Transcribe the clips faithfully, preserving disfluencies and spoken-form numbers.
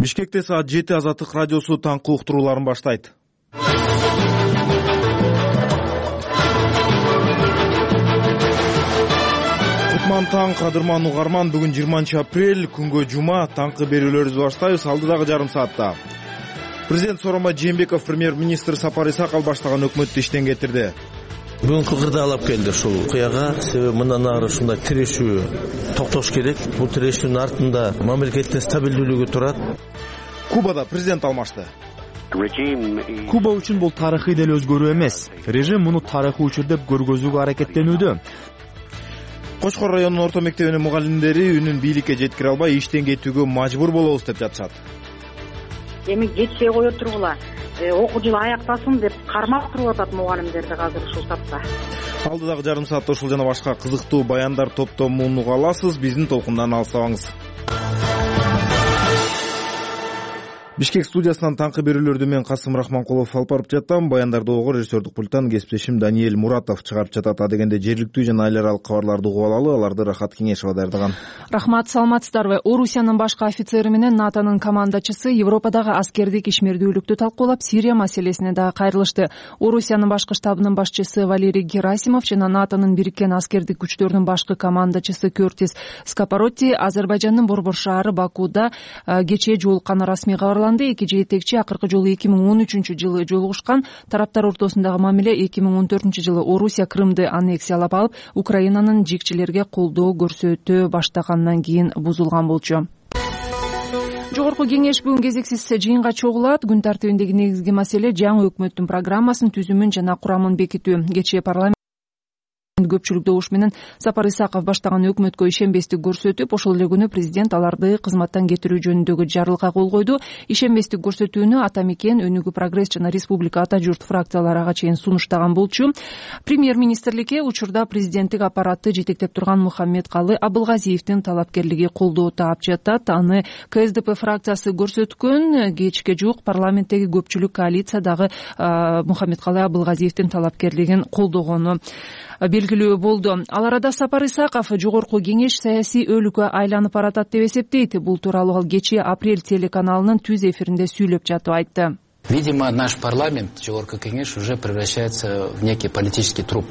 Бишкекте саат жети Азаттык радиосу таңкы уктурууларын баштайт. Кутман таң, кадырман угарман, бүгүн жыйырманчы апрель, күнгө жума, таңкы берүүлөрүбүздү баштайбыз. Алдыдагы жарым саатта президент Сооронбай Жээнбеков премьер-министр Сапар Исаков баштаган өкмөттү иштен кетирди. Бүгүнкү кырдаалап келди ушул куяга, себеби мындан ары ушундай тирешүү токтош керек. Бул тирешүүнүн артында мамлекеттин стабилдүүлүгү турат. Кубада президент алмашты. Куба үчүн бул тарыхый деле өзгөрүү эмес. Режим муну тарыхый учур деп көргөзүүгө аракеттенүүдө. Кочкор районунун орто мектебинин мугалимдери үнүн бийликке жеткире албай иштен кетүүгө мажбур болобуз деп жатышат. Эми кетпей кое тургула, окуу жылы аяктасын деп кармап туруп атат мугалимдерди азыр ушул тапта. Алдыдагы жарым саатта ушул жана башка кызыктуу баяндар топтомун уга аласыз. Биздин толкундан алыстабаңыз. Бишкек студиясынан таңкы берүүлөрдү мен Касым Рахманкулов алып барып жатам. Баяндарды угуу режиссердик пульттан кесиптешим Даниэль Муратов чыгарып жатат. А дегенде жергиликтүү жана эл аралык кабарларды угуп алалы. Аларды Рахат Кеңешова даярдаган. Рахмат, саламатсыздарбы? Орусиянын башкы офицери менен НАТОнун командачысы Европадагы аскердик ишмердүүлүктү талкуулап, Сирия маселесине дагы кайрылышты. Орусиянын башкы штабынын башчысы Валерий Герасимов жана НАТОнун бириккен аскердик күчтөрүнүн башкы командачысы Кёртис Скапаротти Азербайжандын борбор шаары Бакуда кечээ жолукканы расмий кабарланды. Эки жетекчи акыркы жолу эки миң он үчүнчү жылы жолугушкан. Тараптар ортосундагы мамиле эки миң он төртүнчү жылы Орусия Крымды аннексиялап алып, Украинанын жикчилерге колдоо көрсөтө баштагандан кийин бузулган болчу. Жогорку кеңеш бүгүн кезексиз жыйынга чогулат. Күн тартибиндеги негизги маселе жаңы өкмөттүн программасын, түзүмүн жана курамын бекитүү. Кечээ парламент көпчүлүк добуш менен Сапар Исаков баштаган өкмөткө ишенбестик көрсөтүп, ошол эле күнү президент аларды кызматтан кетирүү жөнүндөгү жарлыкка кол койду. Ишенбестик көрсөтүүнү Ата Мекен, Өнүгүү Прогресс жана Республика Ата Журт фракциялары ага чейин сунуштаган болчу. Премьер-министрликке учурда президенттик аппаратты жетектеп турган Мухаммедкалы Абылгазиевдин талапкерлиги колдоо таап жатат. Аны КСДП фракциясы көрсөткөн. Кечке жуук парламенттеги көпчүлүк коалиция дагы Мухаммедкалы Абылгазиевдин талапкерлигин колдогону белгилүү болду. Ал арада Сапар Исаков жогорку кеңеш саясий өлкө айланып баратат деп эсептейт. Бул тууралуу ал кечээ Апрель телеканалынын түз эфиринде сүйлөп жатып айтты. Видимо, наш парламент, жогорку кеңеш, уже превращается в некий политический труп.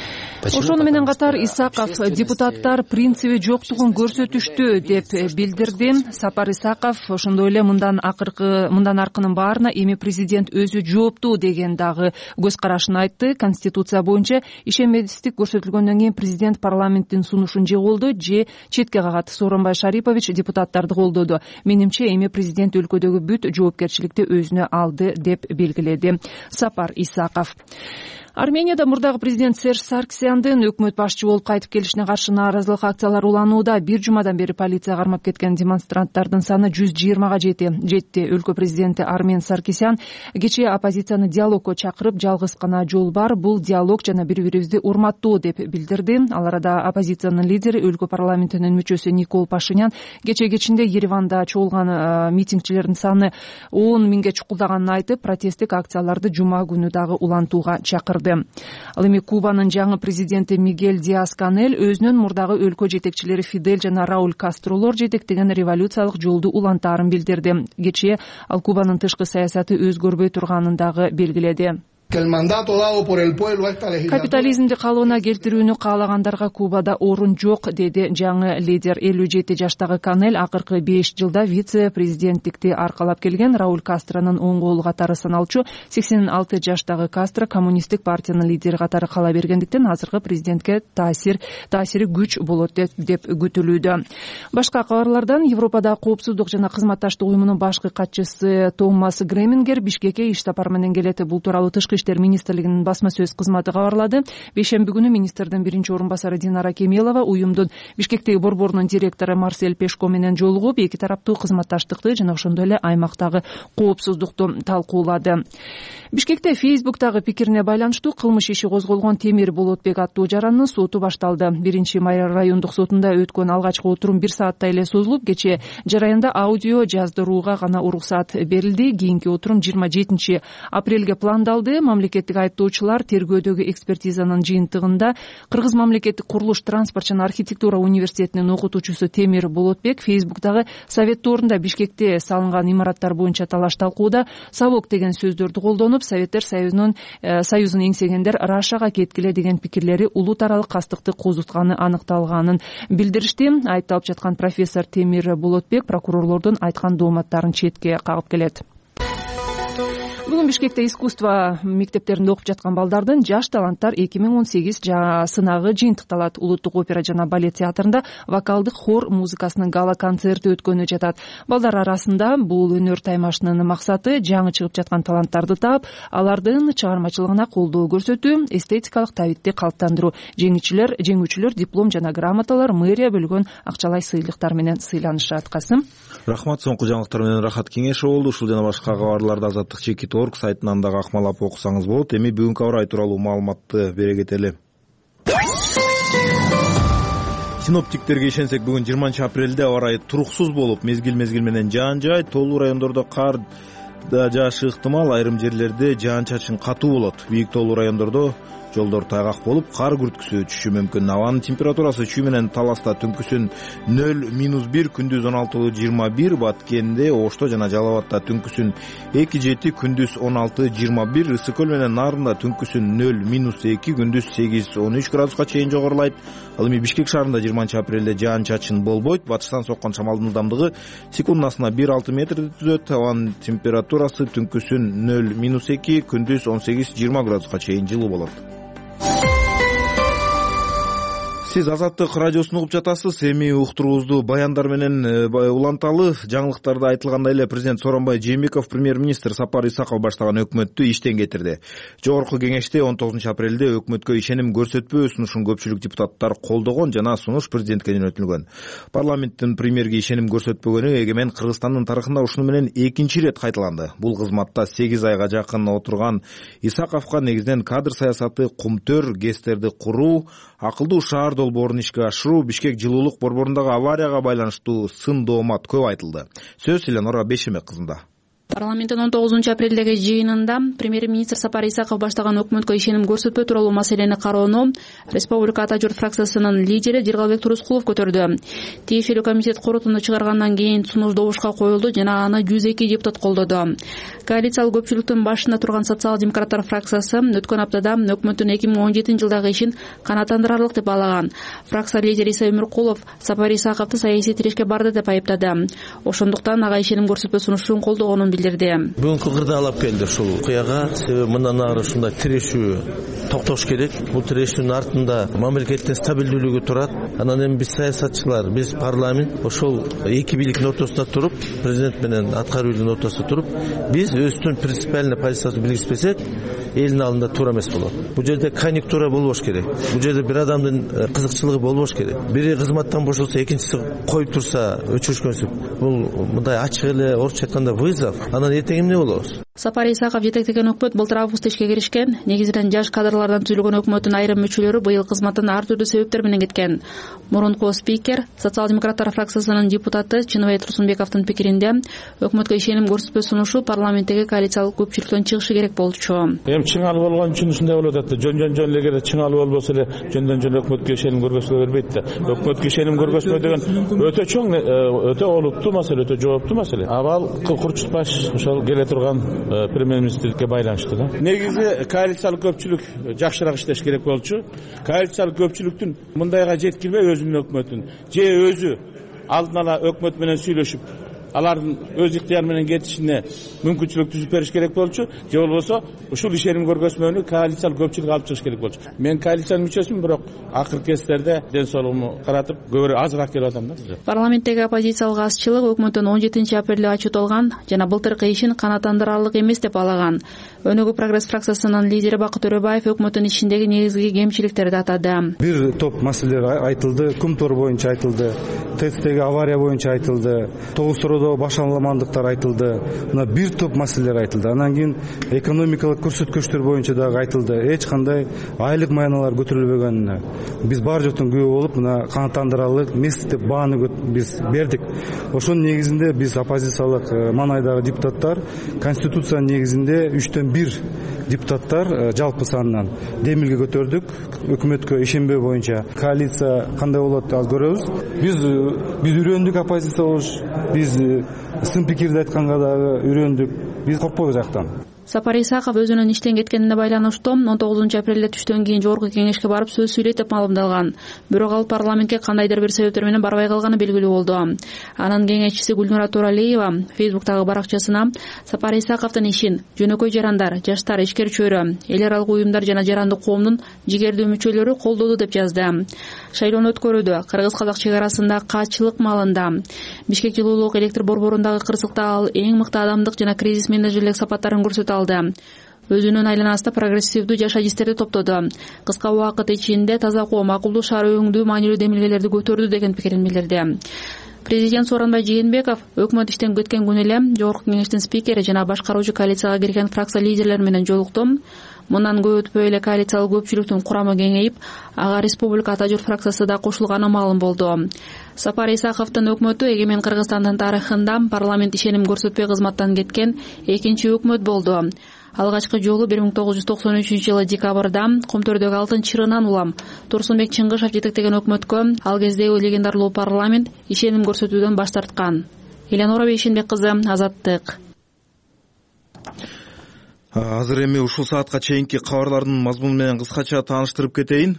Ошону менен катар Исаков депутаттар принциби жоктугун көрсөтүштү деп билдирди. Сапар Исаков ошондой эле мындан акыркы мындан аркынын баарына эми президент өзү жооптуу деген дагы көз карашын айтты. Конституция боюнча ишенбестик көрсөтүлгөндөн кийин президент парламенттин сунушун же колдойт, же четке кагат. Сооронбай Шарипович депутаттарды колдоду. Менимче эми президент өлкөдөгү бүт жоопкерчиликти өзүнө алды деп белгиледи Сапар Исаков. Арменияда мурдагы президент Серж Сарксяндын өкмөт башчы болуп кайтып келишине каршы нааразылык акциялары уланууда. Бир жумадан бери полиция кармап кеткен демонстранттардын саны жүз жыйырмага жетти. Өлкө президенти Армен Саркисян кечээ оппозицияны диалогко чакырып, жалгыз гана жол бар, бул диалог жана бири-бирибизди урматтоо деп билдирди. Ал арада оппозициянын лидери, өлкө парламентинин мүчөсү Никол Пашинян кечээ кечинде Ереванда чогулган митингчилердин саны он миңге чукулдаганын айтып, протесттик акцияларды жума күнү дагы улантууга чакырды. Ал эми Кубанын жаңы президенти Мигель Диас-Канель өзүнүн мурдагы өлкө жетекчилери Фидель жана Рауль Кастролор жетектеген революциялык жолду улантаарын билдирди. Кечээ ал Кубанын тышкы саясаты өзгөрбөй турганын дагы белгиледи. Капитализмди калыбына келтирүүнү каалагандарга Кубада орун жок, деди жаңы лидер. элүү жети жаштагы Канель акыркы беш жылда вице-президенттикти аркалап келген. Рауль Кастронун оң колу катары саналчу. сексен алты жаштагы Кастро коммунисттик партиянын лидери катары кала бергендиктен азыркы президентке таасир таасири күч болот деп күтүлүүдө. Башка кабарлардан Европада коопсуздук жана кызматташтык уюмунун башкы катчысы Томас Гремингер Бишкекке иш сапар менен келет. Бул тууралуу тышкы иштер министрлигинин басма сөз кызматы кабарлады. Бейшемби күнү министрдин биринчи орун басары Динара Кемелова уюмдун Бишкектеги борборунун директору Марсель Пешко менен жолугуп, эки тараптуу кызматташтыкты жана ошондой эле аймактагы коопсуздукту талкуулады. Бишкекте Фейсбуктагы пикирине байланыштуу кылмыш иши козголгон Темир Болотбек аттуу жарандын соту башталды. Биринчи май райондук сотунда өткөн алгачкы отурум бир сааттай эле созулуп, кечээ жараянда аудио жаздырууга гана уруксат берилди. Кийинки отурум жыйырма жетинчи апрелге пландалды. мамлекеттик айыптоочулар тергөөдөгү экспертизанын жыйынтыгында Кыргыз мамлекеттик курулуш, транспорт жана архитектура университетинин окутуучусу Темир Болотбек Фейсбуктагы Совет туурунда Бишкекте салынган имараттар боюнча талаш талкууда сабок деген сөздөрдү колдонуп, Советтер Союзунун союзун эңсегендер Рашага кеткиле деген пикирлери улут аралык кастыкты козутканы аныкталганын билдиришти. Айыпталып жаткан профессор Темир Болотбек прокурорлордун айткан дооматтарын четке кагып келет. Бүгүн Бишкекте искусство мектептеринде окуп жаткан балдардын жаш таланттар эки миң он сегиз сынагы жыйынтыкталат. Улуттук опера жана балет театрында вокалдык хор музыкасынын гала концерти өткөнү жатат. Балдар арасында бул өнөр таймашынын максаты жаңы чыгып жаткан таланттарды таап, алардын чыгармачылыгына колдоо көрсөтүү, эстетикалык табитти калыптандыруу. Жеңүүчүлөр, жеңүүчүлөр диплом жана грамоталар, мэрия бөлгөн акчалай сыйлыктар менен сыйланышат. Касым. Рахмат. Соңку жаңылыктар менен Рахат Кеңешов болду. Ушул жана башка кабарларды Азаттык чекит точка орг сайтынан дагы акмалап окусаңыз болот. Эми бүгүнкү аба ырайы тууралуу маалыматты бере кетели. Синоптиктерге ишенсек, бүгүн жыйырманчы апрелде аба ырайы туруксуз болуп, мезгил-мезгил менен жаан жаайт, тоолуу райондордо кар да жаашы ыктымал, айрым жерлерде жаан-чачын катуу болот. Бийик тоолуу райондордо жолдор тайгак болуп, кар күрткүсү түшүшү мүмкүн. Абанын температурасы чүй менен Таласта түнкүсүн нөл минус бир, күндүз он алты жыйырма бир, Баткенде, Ошто жана Жалал Абадта түнкүсүн эки жети, күндүз он алты жыйырма бир, Ысык көл менен Нарында түнкүсүн нөл минус эки, күндүз сегиз он үч градуска чейин жогорулайт. Ал эми Бишкек шаарында жыйырманчы апрелде жаан-чачын болбойт. Батыштан соккон шамалдын ылдамдыгы секундасына бир алты метрди түзөт. Абанын температурасы түнкүсүн нөл минус эки, күндүз он сегиз жыйырма градуска чейин жылуу болот. Сиз Азаттык радиосун угуп жатасыз. Эми уктуруубузду баяндар менен уланталы. Жаңылыктарда айтылгандай эле президент Сооронбай Жээнбеков премьер-министр Сапар Исаков баштаган өкмөттү иштен кетирди. Жогорку кеңеште он тогузунчу апрелде өкмөткө ишеним көрсөтпөө сунушун көпчүлүк депутаттар колдогон жана сунуш президентке жөнөтүлгөн. Парламенттин премьерге ишеним көрсөтпөгөнү эгемен Кыргызстандын тарыхында ушуну менен экинчи ирет кайталанды. Бул кызматта сегиз айга жакын отурган Исаковго негизинен кадр саясаты, кумтөр, ГЭСтерди куруу, акылдуу шаар долбоорун ишке ашыруу, Бишкек жылуулук борборундагы аварияга байланыштуу сын доомат көп айтылды. Сөз Эленора Бешемек кызында. Парламенттин он тогузунчу апрелдеги жыйынында премьер-министр Сапар Исаков баштаган өкмөткө ишеним көрсөтпөө тууралуу маселени кароону Республика Ата журт фракциясынын лидери Диргалбек Турускулов көтөрдү. Тиешелүү комитет корутунду чыгаргандан кийин сунуш добушка коюлду жана аны жүз эки депутат колдоду. Коалициялык көпчүлүктүн башында турган социал-демократтар фракциясы өткөн аптада өкмөттүн эки миң он жетинчи жылдагы ишин канааттандырарлык деп баалаган. Фракция лидери Иса Өмүркулов Сапар Исаковду саясий тирешке барды деп айыптады. Ошондуктан ага ишеним көрсөтпөө сунушун колдогонун билдирди. Бүгүнкү кырдаалап келди ушул кыяга. Себеби мындан ары ушундай тирешүү токтош керек. Бул тирешүүнүн артында мамлекеттин стабилдүүлүгү турат. Анан эми биз саясатчылар, биз парламент ошол эки бийликтин ортосунда туруп, президент менен аткаруу бийлигинин ортосунда туруп, биз өзүбүздүн принципиальный позициясын билгизбесек, элдин алдында туура эмес болот. Бул жерде конъюнктура болбош керек. Бул жерде бир адамдын кызыкчылыгы болбош керек. Бири кызматтан бошолсо, экинчиси коюп турса, өчүрүшкөнсүп, бул мындай ачык эле орусча айтканда вызов. Анан эртең эмне болобуз? Сапар Исаков жетектеген өкмөт былтыр августта ишке киришкен. Негизинен жаш кадрлардан түзүлгөн өкмөттүн айрым мүчөлөрү быйыл кызматтан ар түрдүү себептер менен кеткен. Мурунку спикер, социал-демократтар фракциясынын депутаты Чыныбай Турсунбековдун пикиринде, өкмөткө ишеним көрсөтпөө сунушу парламенттеги коалициялык көпчүлүктөн чыгышы керек болчу. Эми чыңалуу болгон үчүн ушундай болуп атат да. Жөн жөн жөн эле чыңалуу болбосо эле жөндөн жөн өкмөткө ишеним көргөзгө бербейт да. Өкмөткө ишеним көргөзмөө деген өтө чоң, өтө олуттуу маселе, өтө жооптуу маселе. Абал курчутпаш ошол келе турган премьер-министрге байланыштуу да. Негизи коалициялык көпчүлүк жакшыраак иштеш керек болчу. Коалициялык көпчүлүктүн мындайга жеткирбей өзүнүн өкмөтүн же өзү алдын ала өкмөт менен сүйлөшүп, алардын өз ыктыяры менен кетишине мүмкүнчүлүк түзүп бериш керек болчу. Же болбосо ушул ишеним көргөзмөнү коалициялык көпчүлүк алып чыгыш керек болчу. Мен коалициянын мүчөсүмүн, бирок акыркы кездерде ден соолугуму каратып көбүрөөк азыраак келип атам да. Парламенттеги оппозициялык азчылык өкмөттүн он жетинчи апрелде отчет алган жана былтыркы ишин канааттандырарлык эмес деп балаган. Өнүгүү прогресс фракциясынын лидери Бакыт Төрөбаев өкмөттүн ишиндеги негизги кемчиликтерди атады. Бир топ маселелер айтылды, кумтор боюнча айтылды, тесттеги авария боюнча айтылды, тогуз жогоруда башаламандыктар айтылды, мына бир топ маселелер айтылды. Анан кийин экономикалык көрсөткүчтөр боюнча дагы айтылды. Эч кандай айлык маяналар көтөрүлбөгөнүнө биз бар жоктун күбө болуп, мына канааттандырарлык эмес деп бааны биз бердик. Ошонун негизинде биз оппозициялык маңайдагы депутаттар конституциянын негизинде үчтөн бир депутаттар жалпы санынан демилге көтөрдүк. Өкмөткө ишенбөө боюнча коалиция кандай болот аз көрөбүз. Биз биз үйрөндүк оппозиция болуш, биз сын пикирди айтканга дагы үйрөндүк. Биз коркпойбуз аяктан. Сапар Исаков өзүнүн иштен кеткенине байланыштуу он тогузунчу апрелде түштөн кийин жогорку кеңешке барып сөз сүйлөйт деп маалымдалган. Бирок ал парламентке кандайдыр бир себептер менен барбай калганы белгилүү болду. Анын кеңешчиси Гүлнура Туралиева Фейсбуктагы баракчасына Сапар Исаковдун ишин жөнөкөй жарандар, жаштар, ишкер чөйрө, эл аралык уюмдар жана жарандык коомдун жигердүү мүчөлөрү колдоду деп жазды. Шайлоону өткөрүүдө кыргыз-казак чек арасында каатчылык маалында Бишкек жылуулук электр борборундагы кырсыкта ал эң мыкты адамдык жана кризис менеджерлик сапаттарын көрсөтө алды. Өзүнүн айланасында прогрессивдүү жаш адистерди топтоду. Кыска убакыт ичинде таза коом, акылдуу шаар өңдүү маанилүү демилгелерди көтөрдү деген пикирин билдирди. Президент Сооронбай Жээнбеков өкмөт иштен кеткен күнү эле жогорку кеңештин спикери жана башкаруучу коалицияга кирген фракция лидерлери менен жолукту. Мындан көп өтпөй эле коалициялык көпчүлүктүн курамы кеңейип, ага Республика Ата журт фракциясы да кошулганы маалым болду. Сапар Исаковдун өкмөтү эгемен Кыргызстандын тарыхында парламент ишеним көрсөтпөй кызматтан кеткен экинчи өкмөт болду. Алгачкы жолу бир миң тогуз жүз токсон үчүнчү жылы декабрда Комтөрдөгү алтын чырынан улам Турсунбек Чыңгышев жетектеген өкмөткө ал кездеги легендарлуу парламент ишеним көрсөтүүдөн баш тарткан. Эленора Бейшенбек кызы, Азаттык. Азыр эми ушул саатка чейинки кабарлардын мазмуну менен кыскача тааныштырып кетейин.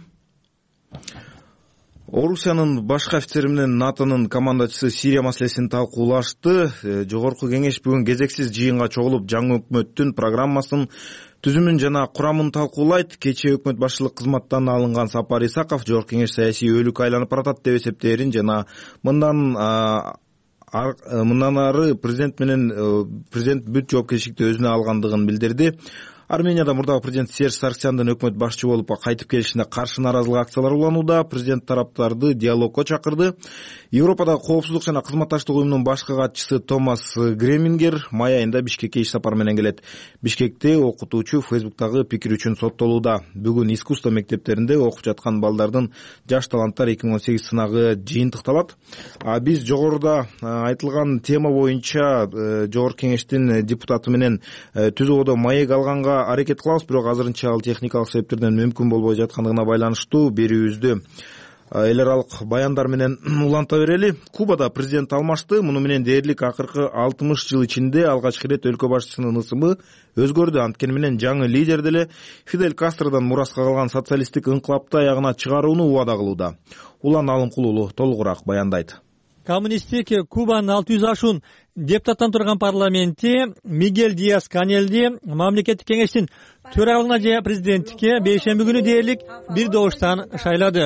Орусиянын башкы офицери менен НАТОнун командачысы Сирия маселесин талкуулашты. Жогорку кеңеш бүгүн кезексиз жыйынга чогулуп, жаңы өкмөттүн программасын, түзүмүн жана курамын талкуулайт. Кечээ өкмөт башчылык кызматтан алынган Сапар Исаков жогорку кеңеш саясий өлүк айланып баратат деп эсептээрин жана мындан мындан ары президент менен президент бүт жоопкерчиликти өзүнө алгандыгын билдирди. Арменияда мурдагы президент Серж Сарксяндын өкмөт башчы болуп кайтып келишине каршы нааразылык акциялары уланууда. Президент тараптарды диалогко чакырды. Европадагы коопсуздук жана кызматташтык уюмунун башкы катчысы Томас Гремингер май айында Бишкекке иш сапар менен келет. Бишкекте окутуучу Фейсбуктагы пикир үчүн соттолууда. Бүгүн искусство мектептеринде окуп жаткан балдардын жаш таланттар эки миң он сегиз сынагы жыйынтыкталат. А биз жогоруда айтылган тема боюнча жогорку кеңештин депутаты менен түзүүгө маек алганга аракет кылабыз, бирок азырынча ал техникалык себептерден мүмкүн болбой жаткандыгына байланыштуу берүүбүздү эл аралык баяндар менен уланта берели. Кубада президент алмашты. Муну менен дээрлик акыркы алтымыш жыл ичинде алгачкы ирет өлкө башчысынын ысымы өзгөрдү. Анткени менен жаңы лидер деле Фидель Кастродан мураска калган социалисттик инкылапты аягына чыгарууну убада кылууда. Улан Алымкулуулу толугураак баяндайт. Коммунисттик Кубанын алты жүз ашуун депутаттан турган парламенти Мигель Диас Канелди мамлекеттик кеңештин төрагалыгына же президенттикке бейшемби күнү дээрлик бир добуштан шайлады.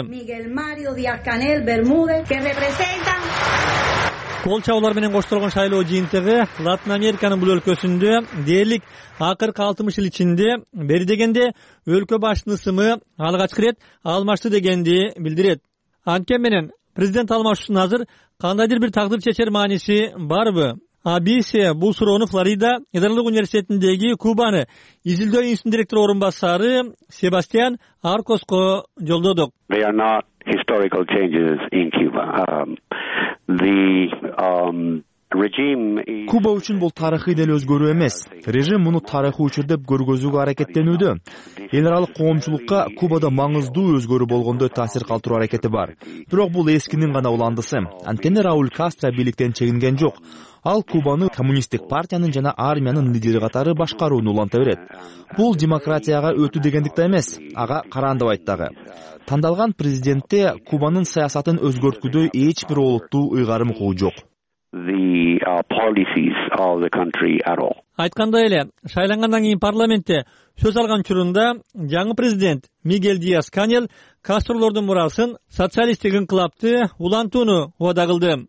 Кол чабуулар менен коштолгон шайлоо жыйынтыгы Латын Американын бул өлкөсүндө дээрлик акыркы алтымыш жыл ичинде бери дегенде өлкө башчынын ысымы алгачкы ирет алмашты дегенди билдирет. Анткени менен президент алмашуусунун азыр кандайдыр бир тагдыр чечер мааниси барбы? А биз бул суроону Флорида Федералдык университетиндеги Кубаны изилдөө институтунун директору орун басары Себастьян Аркоско жолдодук. They are not historical changes in Cuba. Um, the um Куба үчүн бул тарыхый деле өзгөрүү эмес. Режим муну тарыхый учур деп көргөзүүгө аракеттенүүдө. Эл аралык коомчулукка Кубада маңыздуу өзгөрүү болгондой таасир калтыруу аракети бар. Бирок бул эскинин гана уландысы. Анткени Рауль Кастро бийликтен чегинген жок. Ал Кубаны коммунисттик партиянын жана армиянын лидери катары башкарууну уланта берет. Бул демократияга өтүү дегендик да эмес, ага карандабайт дагы. Тандалган президентте Кубанын саясатын өзгөрткүдөй эч бир олуттуу ыйгарым укугу жок. The uh, policies of the country at all. Айткандай эле, шайлангандан кийин парламентте сөз алган учурунда жаңы президент Мигель Диас Канел Кастролордун мурасын социалисттик инкылапты улантууну убада кылды.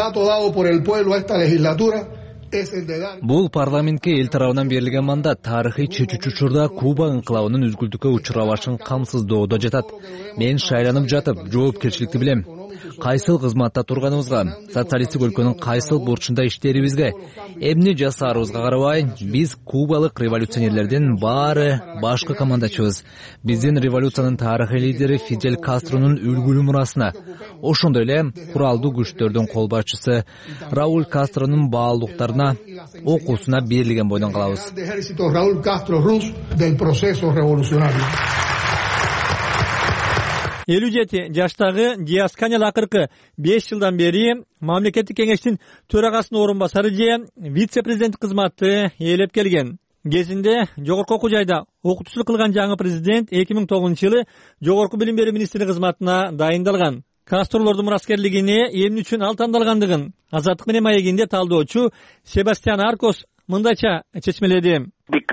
Бул парламентке эл тарабынан берилген мандат тарыхый чечүүчү учурда Куба инкылабынын үзгүлтүккө учурабашын камсыздоодо жатат. Мен шайланып жатып жоопкерчиликти билем. кайсыл кызматта турганыбызга, социалисттик өлкөнүн кайсыл бурчунда иштерибизге, эмне жасаарыбызга карабай, биз кубалык революционерлердин баары башкы командачыбыз. Биздин революциянын тарыхый лидери Фидель Кастронун үлгүлүү мурасына, ошондой эле куралдуу күчтөрдүн кол башчысы Рауль Кастронун баалуулуктарына, окуусуна берилген бойдон калабыз. элүү жети жаштагы Диас Канел акыркы беш жылдан бери мамлекеттик кеңештин төрагасынын орун басары же вице-президент кызматы ээлеп келген. Кезинде жогорку окуу жайда окутуучулук кылган жаңы президент эки миң тогузунчу жылы жогорку билим берүү министри кызматына дайындалган. Кастрлордун мураскерлигине эмне үчүн ал тандалгандыгын Азаттык менен маегинде талдоочу Себастьян Аркос мындайча чечмеледи.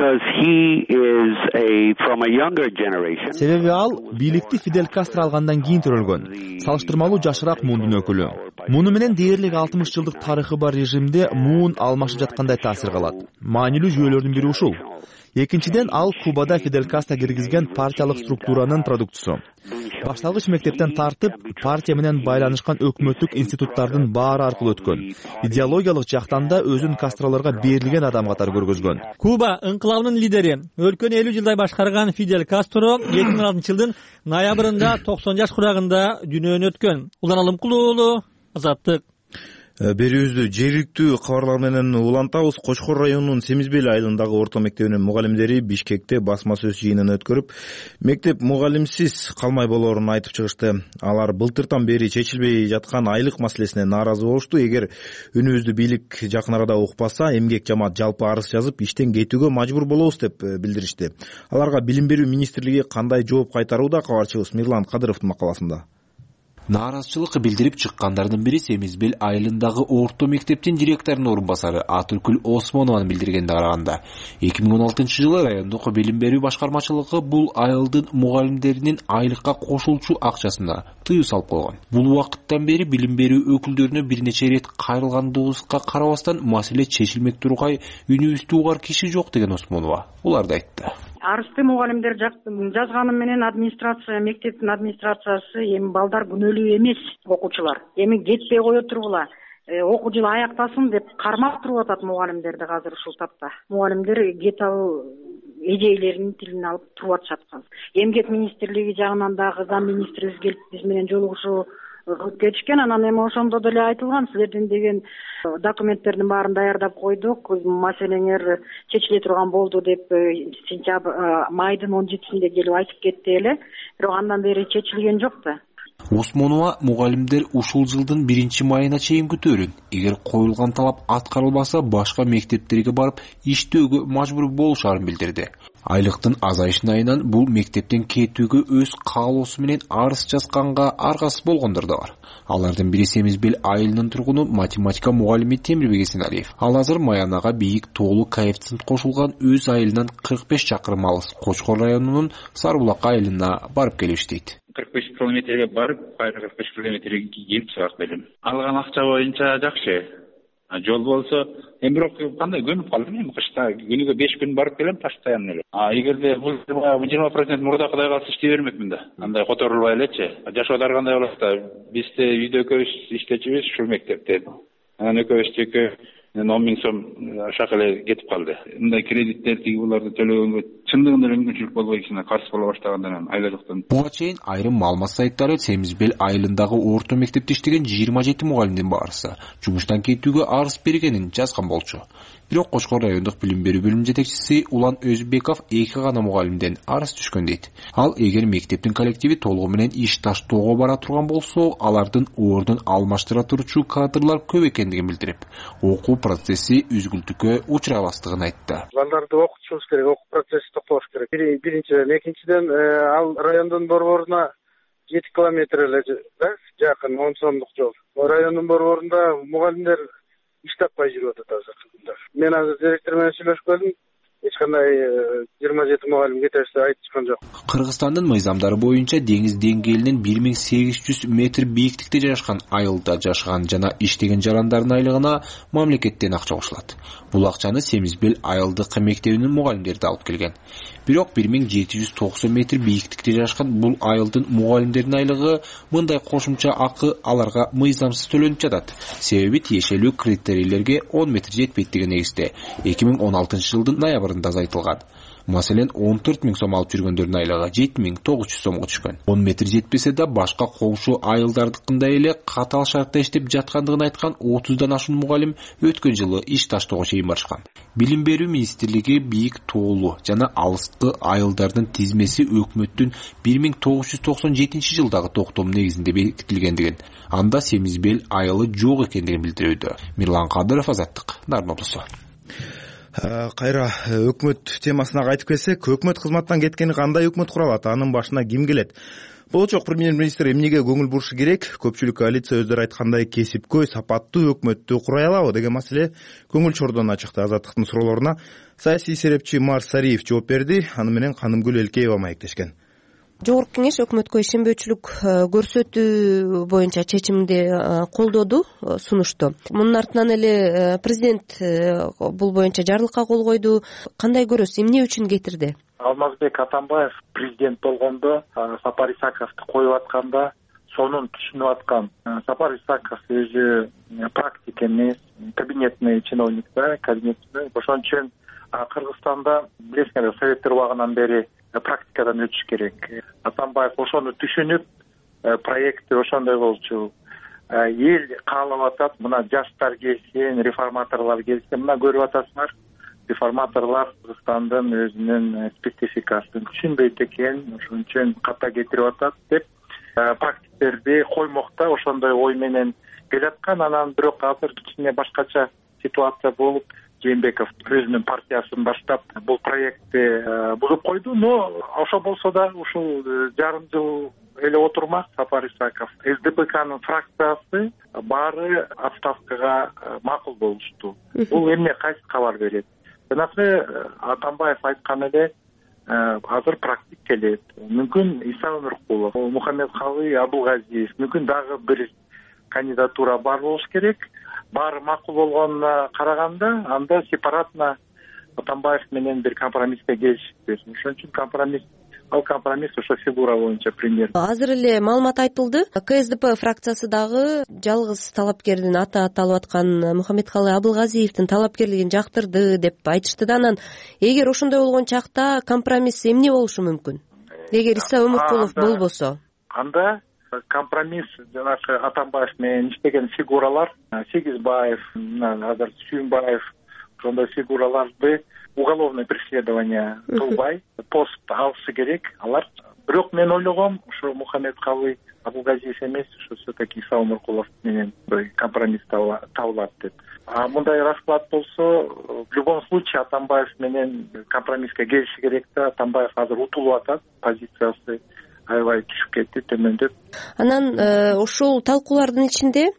Себеби ал бийликти Фидель Кастро алгандан кийин төрөлгөн, салыштырмалуу жашыраак муундун өкүлү. Муну менен дээрлик алтымыш жылдык тарыхы бар режимде муун алмашып жаткандай таасир калат. Маанилүү жүйөлөрдүн бири ушул. Экинчиден, ал Кубада Фидель Кастро киргизген партиялык структуранын продуктусу. Башталгыч мектептен тартып, партия менен байланышкан өкмөттүк институттардын баары аркылуу өткөн. Идеологиялык жактан да өзүн Кастролорго берилген адам катары көргөзгөн. Куба ыңкылабынын лидери, өлкөнү элүү жылдай башкарган Фидель Кастро эки миң алтынчы жылдын ноябрында токсон жаш курагында дүйнөдөн өткөн. Улан Алымкулуу уулу, Азаттык. Берүүбүздү жергиликтүү кабарлар менен улантабыз. Кочкор районунун Семизбел айылындагы орто мектебинин мугалимдери Бишкекте басма сөз жыйынын өткөрүп, мектеп мугалимсиз калмай болоорун айтып чыгышты. Алар былтыртан бери чечилбей жаткан айлык маселесине нааразы болушту. Эгер үнүбүздү бийлик жакын арада укпаса, эмгек жамаат жалпы арыз жазып, иштен кетүүгө мажбур болобуз деп билдиришти. Аларга билим берүү министрлиги кандай жооп кайтарууда? Кабарчыбыз Мирлан Кадыровдун макаласында. Нааразычылык билдирип чыккандардын бири Семизбел айылындагы орто мектептин директорунун орун басары Атүркүл Осмонованын билдиргенине караганда, эки миң он алтынчы жылы райондук билим берүү башкармачылыгы бул айылдын мугалимдеринин айлыкка кошулчу акчасына тыюу салып койгон. Бул убакыттан бери билим берүү өкүлдөрүнө бир нече ирет кайрылгандыгыбызга карабастан маселе чечилмек тургай үнүбүздү угар киши жок деген Осмонова уларды айтты. Арызды мугалимдер жазганы менен администрация, мектептин администрациясы эми балдар күнөөлүү эмес, окуучулар. Эми кетпей кое тургула, окуу жылы аяктасын деп кармап туруп атат мугалимдерди азыр ушул тапта. Мугалимдер кете алуу эжейлеринин тилин алып туруп атышат. Эмгек министрлиги жагынан дагы зам министрибиз келип биз менен жолугушуу кылып кетишкен. Анан эми ошондо деле айтылган, силердин деген документтердин баарын даярдап койдук, маселеңер чечиле турган болду деп сентябрь майдын он жетисинде келип айтып кетти эле. Бирок андан бери чечилген жок да. Осмонова мугалимдер ушул жылдын биринчи майына чейин күтөөрүн. Эгер коюлган талап аткарылбаса, башка мектептерге барып иштөөгө мажбур болушарын билдирди. Айлыктын азайышына айынан бул мектептен кетүүгө өз каалоосу менен арыз жазганга аргасыз болгондор да бар. Алардын бири Семизбел айылынын тургуну математика мугалими Темирбек Эсеналиев. Ал азыр Маянага бийик тоолуу коэффициент кошулган өз айылынан кырк беш чакырым алыс Кочкор районунун Сарыбулак айылына барып келип иштейт. кырк беш километрге барып, кайра кырк беш километрге келип сабак берем. Алган акча боюнча жакшы. Жол болсо, эми бирок кандай көнүп калдым эми кышта күнүгө беш күн барып келем постоянно эле. А эгерде бул жыйырма процент мурдакыдай калса иштей бермекмин да. Андай которулбай элечи. Жашоодар кандай болот да? Бизде үйдө экөөбүз иштечүбүз ушул мектепте. Анан экөөбүздүкү он миң сом шак эле кетип калды. Мындай кредиттер тиги буларды төлөгөнгө чындыгында мүмкүнчүлүк болбой кичине каршы боло баштагандан айлыктан. Буга чейин айрым маалымат сайттары Семизбел айылындагы орто мектепте иштеген жыйырма жети мугалимдин баарысы жумуштан кетүүгө арыз бергенин жазган болчу. Бирок Кочкор райондук билим берүү бөлүм жетекчиси Улан Өзбеков эки гана мугалимден арыз түшкөн дейт. Ал эгер мектептин коллективи толугу менен иш таштоого бара турган болсо, алардын ордун алмаштыра турчу кадрлар көп экендигин билдирип, окуу процесси үзгүлтүккө учурабастыгын айтты. Балдарды окутушубуз керек, окуу процесси токтош керек. Биринчиден, экинчиден ал райондун борборуна жети километр эле жакын он сомдук жол. Райондун борборунда мугалимдер иш таппай жүрүп атат азыр. Мен азыр директор менен сүйлөшүп келдим. Эч кандай жыйырма жети мугалим кетерсе айтышкан жок. Кыргызстандын мыйзамдары боюнча деңиз деңгээлинен бир миң сегиз жүз метр бийиктикте жайгашкан айылда жашаган жана иштеген жарандардын айлыгына мамлекеттен акча кошулат. Бул акчаны Семизбел айылдык мектебинин мугалимдери да алып келген. Бирок бир миң жети жүз токсон метр бийиктикте жайгашкан бул айылдын мугалимдеринин айлыгы мындай кошумча акы аларга мыйзамсыз төлөнүп жатат. Себеби тиешелүү критерийлерге он метр жетпейт деген негизде эки миң он алтынчы жылдын ноябрында айтылган. Маселен, он төрт миң сом алып жүргөндөрдүн айлыгы жети миң тогуз жүз сомго түшкөн. он метр жетпесе да башка коңшу айылдардыкындай эле катаал шартта иштеп жаткандыгын айткан отуздан ашуун мугалим өткөн жылы иш таштоого чейин барышкан. Билим берүү министрлиги бийик тоолуу жана алыскы айылдардын тизмеси өкмөттүн бир миң тогуз жүз токсон жетинчи жылдагы токтому негизинде бекитилгендигин, анда Семизбел айылы жок экендигин билдирүүдө. Мирлан Кадыров, Азаттык, Нарын облусу. Кайра өкмөт темасына кайтып келсек, өкмөт кызматтан кеткени кандай өкмөт куралат, анын башына ким келет? Болочок премьер-министр эмнеге көңүл бурушу керек? Көпчүлүк коалиция өздөрү айткандай кесипкөй, сапаттуу өкмөттү курай алабы деген маселе көңүл чордон чыкты. Азаттыктын суроолоруна саясий серепчи Марс Сариев жооп берди. Аны менен Канымгүл Элкеева маектешкен. Жогорку кеңеш өкмөткө ишенбөөчүлүк көрсөтүү боюнча чечимди колдоду, сунушту. Мунун артынан эле президент бул боюнча жарлыкка кол койду. Кандай көрөсүз, эмне үчүн кетирди? Алмазбек Атамбаев президент болгондо, Сапар Исаковду коюп атканда сонун түшүнүп аткан. Сапар Исаков өзү практик эмес, кабинетный чиновник да, кабинетный. Ошон үчүн Кыргызстанда билесиңер, советтер убагынан бери практикадан өтүш керек. Атамбаев ошону түшүнүп, проекти ошондой болчу. Эл каалап атат, мына жаштар келсин, реформаторлор келсин, мына көрүп атасыңар. Реформаторлор Кыргызстандын өзүнүн спецификасын түшүнбөйт экен, ошон үчүн ката кетирип атат деп практиктерди коймокто ошондой ой менен келаткан. Анан бирок азыр кичине башкача ситуация болуп, Жээнбеков өзүнүн партиясын баштап бул проектти бузуп койду. Но ошо болсо да ушул жарым жыл эле отурмак Сапар Исаков. СДПКнын фракциясы баары отставкага макул болушту. Бул эмне кайсы кабар берет? Жанагы Атамбаев айткан эле азыр практик келет. Мүмкүн Иса Өмүркулов, Мухаммедкалый Абылгазиев, мүмкүн дагы бир кандидатура бар болуш керек. Баары макул болгонуна караганда, анда сепаратно Атамбаев менен бир компромисске келишиптир. Ошон үчүн компромисс, ал компромисс ошо фигура боюнча премьер. Азыр эле маалымат айтылды. КСДП фракциясы дагы жалгыз талапкердин аты аталып аткан Мухаммедкалый Абылгазиевдин талапкерлигин жактырды деп айтышты да. Анан эгер ошондой болгон чакта компромисс эмне болушу мүмкүн? Эгер Иса Өмүркулов болбосо? Анда компромисс жанагы Атамбаев менен иштеген фигуралар, Сегизбаев, азыр Сүйүнбаев, ошондой фигураларды уголовное преследование кылбай пост алышы керек алар. Бирок мен ойлогом, ушу Мухаммедкалый Абылгазиев эмес, ушу все-таки Иса Өмүркулов менен компромисс табылат деп. А мындай расклад болсо, в любом случае Атамбаев менен компромисске келиши керек да. Атамбаев азыр утулуп атат, позициясы аябай түшүп кетти, төмөндөп. Анан ошол талкуулардын ичинде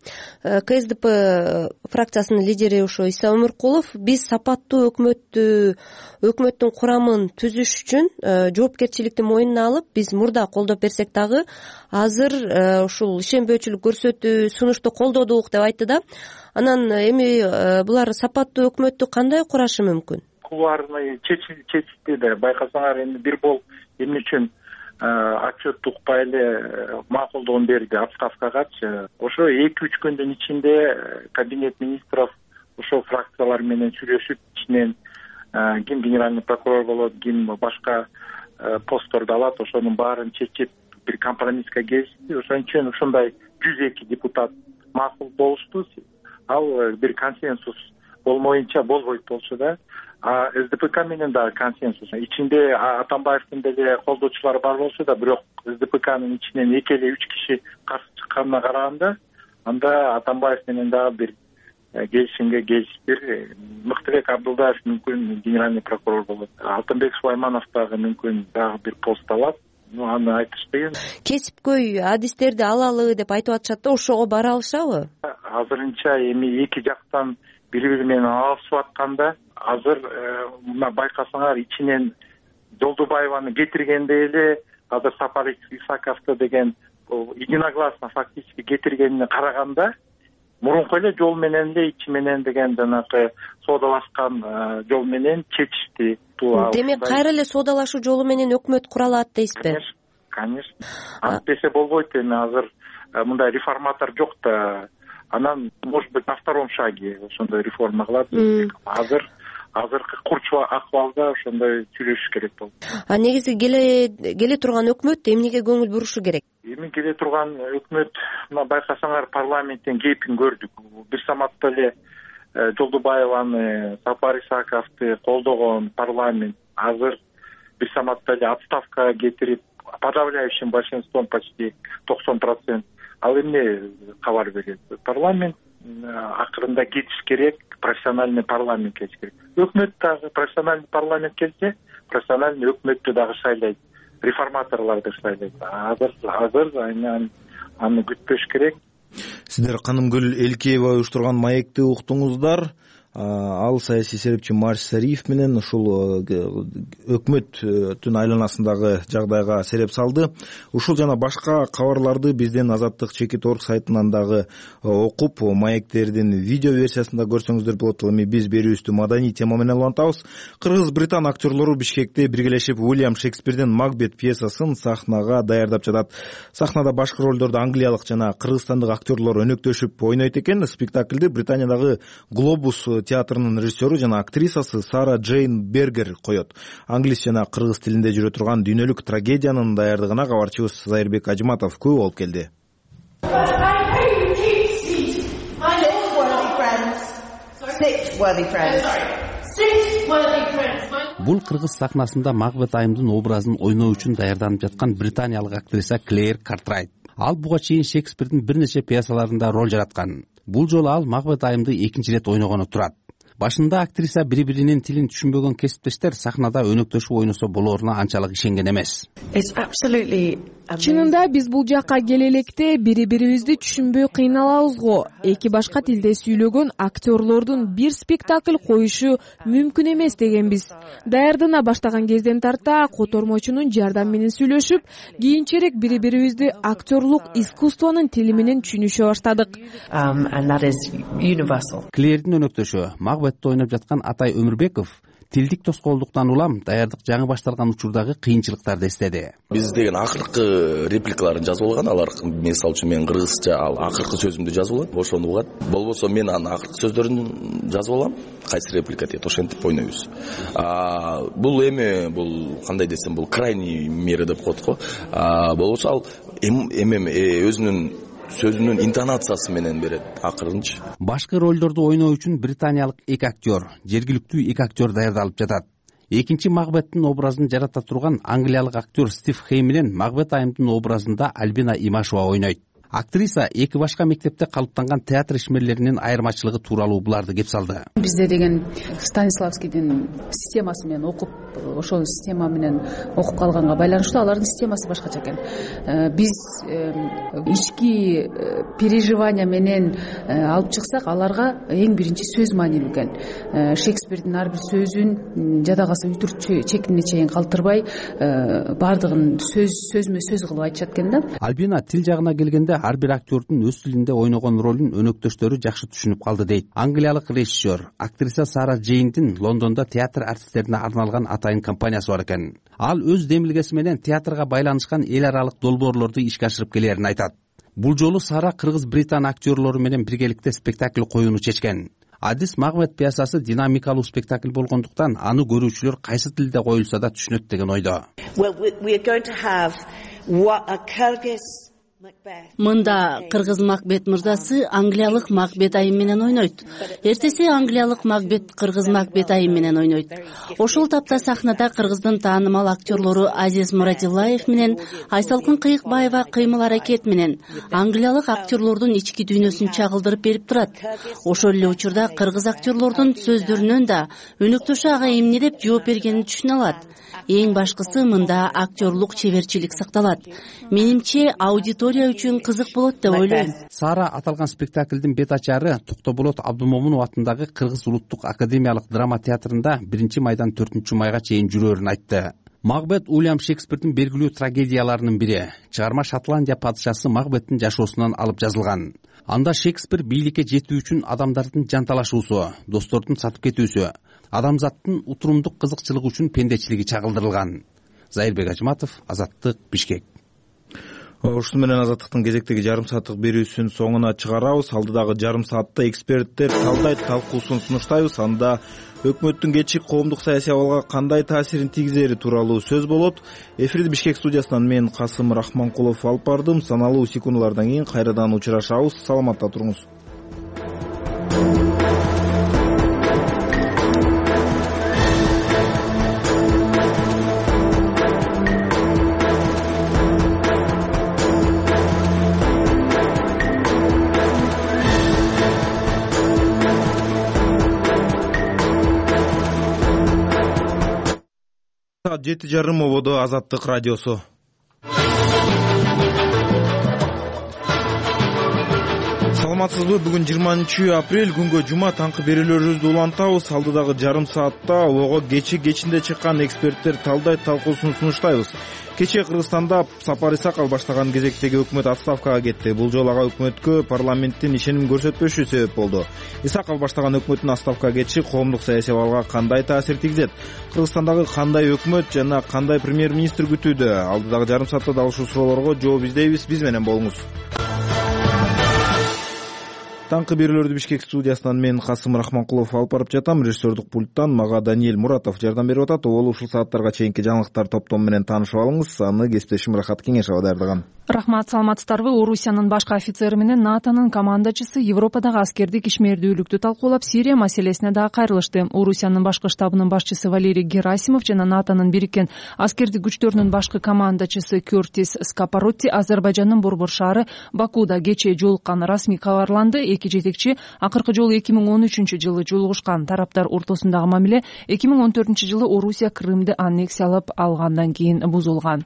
КСДП фракциясынын лидери ошо Иса Өмүркулов биз сапаттуу өкмөттү, өкмөттүн курамын түзүш үчүн жоопкерчиликти мойнуна алып, биз мурда колдоп берсек дагы азыр ушул ишенбөөчүлүк көрсөтүү сунушту колдодук деп айтты да. Анан эми булар сапаттуу өкмөттү кандай курашы мүмкүн? Куларны чечти да, байкасаңар эми бир бол эмне үчүн отчет укпай эле макулдугун берди отставкагачы. Ошо эки үч күндүн ичинде кабинет министров ошо фракциялар менен сүйлөшүп, ичинен ким генеральный прокурор болот, ким башка постторду алат, ошонун баарын чечип бир компромисске келишти. Ошон үчүн ушундай жүз эки депутат макул болушту. Ал бир консенсус болмоюнча болбойт болчу да. А СДПК менен да консенсус. Ичинде Атамбаевдин деле колдоочулары бар болсо да, бирок СДПКнын ичинен эки эле үч киши каршы чыкканына караганда, анда Атамбаев менен дагы бир келишимге келишиптир. Мыктыбек Абдулдаев мүмкүн генеральный прокурор болот. Алтынбек Сулайманов дагы мүмкүн дагы бир пост алат. Ну, аны айтышпайын. Кесипкөй адистерди алалы деп айтып атышат да, ошого бара алышабы? Азырынча эми эки жактан бири-бири менен алышып атканда, азыр мына байкасаңар ичинен Жолдубаеваны кетиргенде эле азыр Сапар Исаковду деген единогласно фактически кетиргенине караганда мурунку эле жол менен эле ичи менен деген жанагы соодалашкан жол менен чечишти. Демек кайра эле соодалашуу жолу менен өкмөт кура алат дейсизби? Конечно. Антпесе болбойт. Эми азыр мындай реформатор жок да. Анан, может быть, на втором шаге ошондой реформа кылат. Азыр азыркы курчу акыбалда ошондой сүйлөшүш керек болду. А негизи келе келе турган өкмөт эмнеге көңүл бурушу керек? Эми келе турган өкмөт, мына байкасаңар, парламенттен кепин көрдүк. Бир саматта эле Жолдубаеваны, Сапар Исаковду колдогон парламент азыр бир саматта эле отставкага кетирип, подавляющим большинством, почти токсон процент. Ал эмне кабар берет? Парламент акырында кетиш керек, профессиональный парламент кетиш керек. Өкмөт дагы профессиональный парламент келсе, профессиональный өкмөттү дагы шайлайт, реформаторлорду шайлайт. Азыр азыр аны күтпөш керек. Сиздер Канымгүл Элкеева уюштурган маекти уктуңуздар. Ал саясий серепчи Марш Сариев менен ушул өкмөттүн айланасындагы жагдайга сереп салды. Ушул жана башка кабарларды биздин Азаттык Чекит орг сайтынан дагы окуп, маектердин видео версиясында көрсөңүздөр болот. Эми биз берүүбүздү маданий тема менен улантабыз. Кыргыз-британ актерлору Бишкекте биргелешип Уильям Шекспирдин Макбет пьесасын сахнага даярдап жатат. Сахнада башкы ролдорду англиялык жана кыргызстандык актерлор өнөктөшүп ойнойт экен. Спектакльди Британиядагы Глобус театрынын режиссеру жана актрисасы Сара Джейн Бергер коет. Англис жана кыргыз тилинде жүрө турган дүйнөлүк трагедиянын даярдыгына кабарчыбыз Зайырбек Ажматов күбө болуп келди. Бул кыргыз сахнасында Макбет айымдын образын ойноо үчүн даярданып жаткан британиялык актриса Клэр Картрайт. Ал буга чейин Шекспирдин бир нече пьесаларында роль жараткан. Бул жолу ал Макбет айымды экинчи ирет ойногону турат. Башында актриса бири-биринин тилин түшүнбөгөн кесиптештер сахнада өнөктөшүп ойносо болоруна анчалык ишенген эмес. Чынында биз бул жакка келе электе бири-бирибизди түшүнбөй кыйналабыз го. Эки башка тилде сүйлөгөн актерлордун бир спектакль коюшу мүмкүн эмес дегенбиз. Даярдана баштаган кезден тарта котормочунун жардамы менен сүйлөшүп, кийинчерээк бири-бирибизди актерлук искусствонун тили менен түшүнүшө баштадык. Клэрдин өнөктөшү Макбетти ойноп жаткан Атай Өмүрбеков тилдик тоскоолдуктан улам даярдык жаңы башталган учурдагы кыйынчылыктарды эстеди. Биз деген акыркы репликаларын жазып алган, алар мисалы үчүн мен кыргызча ал акыркы сөзүмдү жазып алат, ошону угат. Болбосо мен анын акыркы сөздөрүн жазып алам, кайсы реплика дейт, ошентип ойнойбуз. Бул эми бул кандай десем, бул крайний мера деп коет го. Болбосо ал эми өзүнүн сөзүнүн интонациясы менен берет акырынчы. Башкы ролдорду ойноо үчүн британиялык эки актер, жергиликтүү эки актер даярдалып жатат. Экинчи Макбеттин образын жарата турган англиялык актер Стив Хей менен Макбет айымдын образында Альбина Имашева ойнойт. Актриса эки башка мектепте калыптанган театр ишмерлеринин айырмачылыгы тууралуу буларды кеп салды. Бизде деген Станиславскийдин системасы менен окуп, ошол система менен окуп калганга байланыштуу алардын системасы башкача экен. Биз ички переживания менен алып чыксак, аларга эң биринчи сөз маанилүү экен. Шекспирдин ар бир сөзүн жадагасы үтүр чекине чейин калтырбай, бардыгын сөз сөзмө сөз кылып айтышат экен да. Альбина тил жагына келгенде ар бир актердун өз тилинде ойногон ролун өнөктөштөрү жакшы түшүнүп калды дейт. Англиялык режиссер, актриса Сара Джейндин Лондондо театр артисттерине арналган атайын компаниясы бар экен. Ал өз демилгеси менен театрга байланышкан эл аралык долбоорлорду ишке ашырып келерин айтат. Бул жолу Сара кыргыз-британ актерлору менен биргеликте спектакль коюуну чечкен. Адис Макбет пьесасы динамикалуу спектакль болгондуктан аны көрүүчүлөр кайсы тилде коюлса да түшүнөт деген ойдо. Мында кыргыз Макбет мырзасы англиялык Макбет айым менен ойнойт. Эртеси англиялык Макбет кыргыз Макбет айым менен ойнойт. Ошол тапта сахнада кыргыздын таанымал актерлору Азиз Мурадилаев менен Айсалкын Кыйыкбаева кыймыл аракет менен англиялык актерлордун ички дүйнөсүн чагылдырып берип турат. Ошол эле учурда кыргыз актерлордун сөздөрүнөн да өнөктөшү ага эмне деп жооп бергенин түшүнө алат. Эң башкысы мында актерлук чеберчилик сакталат. Менимче аудитория аудитория үчүн кызык болот деп ойлойм. Сара аталган спектаклдин бет ачары Токтоболот Абдымомунов атындагы Кыргыз улуттук академиялык драма театрында биринчи майдан төртүнчү майга чейин жүрөөрүн айтты. Макбет Уильям Шекспирдин белгилүү трагедияларынын бири. Чыгарма Шотландия падышасы Макбеттин жашоосунан алып жазылган. Анда Шекспир бийликке жетүү үчүн адамдардын жанталашуусу, достордун сатып кетүүсү, адамзаттын утурумдук кызыкчылыгы үчүн пендечилиги чагылдырылган. Зайырбек Ажматов, Азаттык, Бишкек. Ушуну менен Азаттыктын кезектеги жарым сааттык берүүсүн соңуна чыгарабыз. Алдыдагы жарым саатта эксперттер талдайт талкуусун сунуштайбыз. Анда өкмөттүн кечи коомдук саясий абалга кандай таасирин тийгизери тууралуу сөз болот. Эфирди Бишкек студиясынан мен Касым Рахманкулов алып бардым. Саналуу секундалардан кийин кайрадан учурашабыз. Саламатта туруңуз. жети жарым ободо Азаттык радиосу. Саламатсызбы? Бүгүн жыйырманчы апрель күнгө жума таңкы берүүлөрүбүздү улантабыз. Алдыдагы жарым саатта ого кечи кечинде чыккан эксперттер талдайт талкуусун сунуштайбыз. Кечээ Кыргызстанда Сапар Исаков баштаган кезектеги өкмөт отставкага кетти. Бул жолу ага өкмөткө парламенттин ишеним көрсөтпөшү себеп болду. Исаков баштаган өкмөттүн отставкага кетиши коомдук саясий абалга кандай таасир тийгизет? Кыргызстандагы кандай өкмөт жана кандай премьер-министр күтүүдө? Алдыдагы жарым саатта дал ушул суроолорго жооп издейбиз. Биз менен болуңуз. Таңкы берүүлөрдү Бишкек студиясынан мен Касым Рахманкулов алып барып жатам. Режиссердук пульттан мага Даниэль Муратов жардам берип атат. Ол ушул сааттарга чейинки жаңылыктар топтому менен таанышып алыңыз. Аны кесиптешим Рахат Кеңешова даярдаган. Рахмат, саламатсыздарбы? Орусиянын башкы офицери менен НАТОнун командачысы Европадагы аскердик ишмердүүлүктү талкуулап, Сирия маселесине дагы кайрылышты. Орусиянын башкы штабынын башчысы Валерий Герасимов жана НАТОнун бириккен аскердик күчтөрүнүн башкы командачысы Кёртис Скапаротти Азербайжандын борбор шаары Бакуда кечээ жолукканы расмий кабарланды. Эки жетекчи акыркы жолу эки миң он үчүнчү жылы жолугушкан. Тараптар ортосундагы мамиле эки миң он төртүнчү жылы Орусия Крымды аннексиялап алгандан кийин бузулган.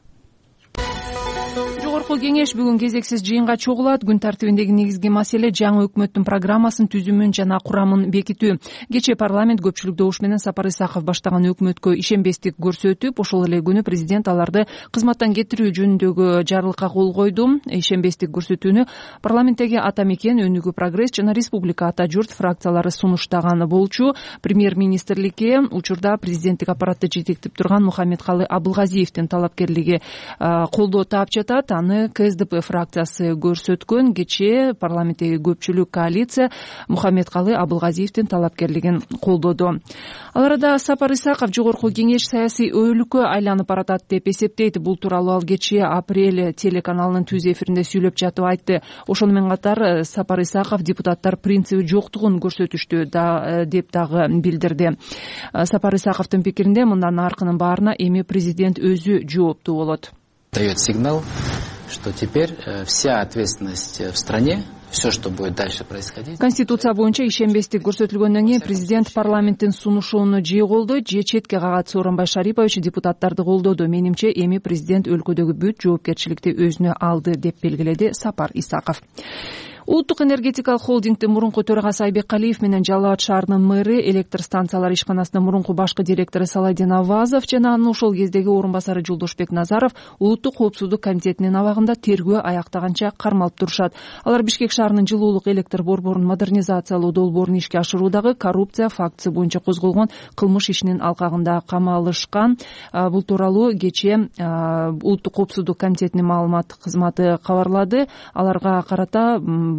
Жогорку кеңеш бүгүн кезексиз жыйынга чогулат. Күн тартибиндеги негизги маселе жаңы өкмөттүн программасын түзүмүн жана курамын бекитүү. Кечээ парламент көпчүлүк добуш менен Сапар Исаков баштаган өкмөткө ишенбестик көрсөтүп, ошол эле күнү президент аларды кызматтан кетирүү жөнүндөгү жарлыкка кол койду. Ишенбестик көрсөтүүнү парламенттеги Ата Мекен, Өнүгүү Прогресс жана Республика Ата Журт фракциялары сунуштаган болчу. Премьер-министрликке учурда президенттик аппаратты жетектеп турган Мухаммедкалы Абылгазиевдин талапкерлиги колдоо таап жатат. Аны КСДП фракциясы көрсөткөн. Кечээ парламенттеги көпчүлүк коалиция Мухаммедкалы Абылгазиевдин талапкерлигин колдоду. Ал арада Сапар Исаков жогорку кеңеш саясий өлкө айланып баратат деп эсептейт. Бул тууралуу ал кечээ Апрель телеканалынын түз эфиринде сүйлөп жатып айтты. Ошону менен катар Сапар Исаков депутаттар принциби жоктугун көрсөтүштү да деп дагы билдирди. Сапар Исаковдун пикиринде мындан аркынын баарына эми президент өзү жооптуу болот. Дает сигнал, что теперь вся ответственность в стране, все, что будет дальше происходить. Конституция боюнча ишенбестик көрсөтүлгөндөн кийин президент парламенттин сунушууну же колдойт, же четке кагат. Сооронбай Шарипович депутаттарды колдоду. Менимче эми президент өлкөдөгү бүт жоопкерчиликти өзүнө алды деп белгиледи Сапар Исаков. Улуттук энергетикалык холдингдин мурунку төрагасы Айбек Калиев менен Жалал Абад шаарынын мэрі, электр станциялар ишканасынын мурунку башкы директору Саладин Авазов жана анын ошол кездеги орун басары Жолдошбек Назаров Улуттук коопсуздук комитетинин абагында тергөө аяктаганча кармалып турушат. Алар Бишкек шаарынын жылуулук электр борборун модернизациялоо долбоорун ишке ашыруудагы коррупция фактысы боюнча козголгон кылмыш ишинин алкагында камалышкан. Бул тууралуу кечээ Улуттук коопсуздук комитетинин маалымат кызматы кабарлады. Аларга карата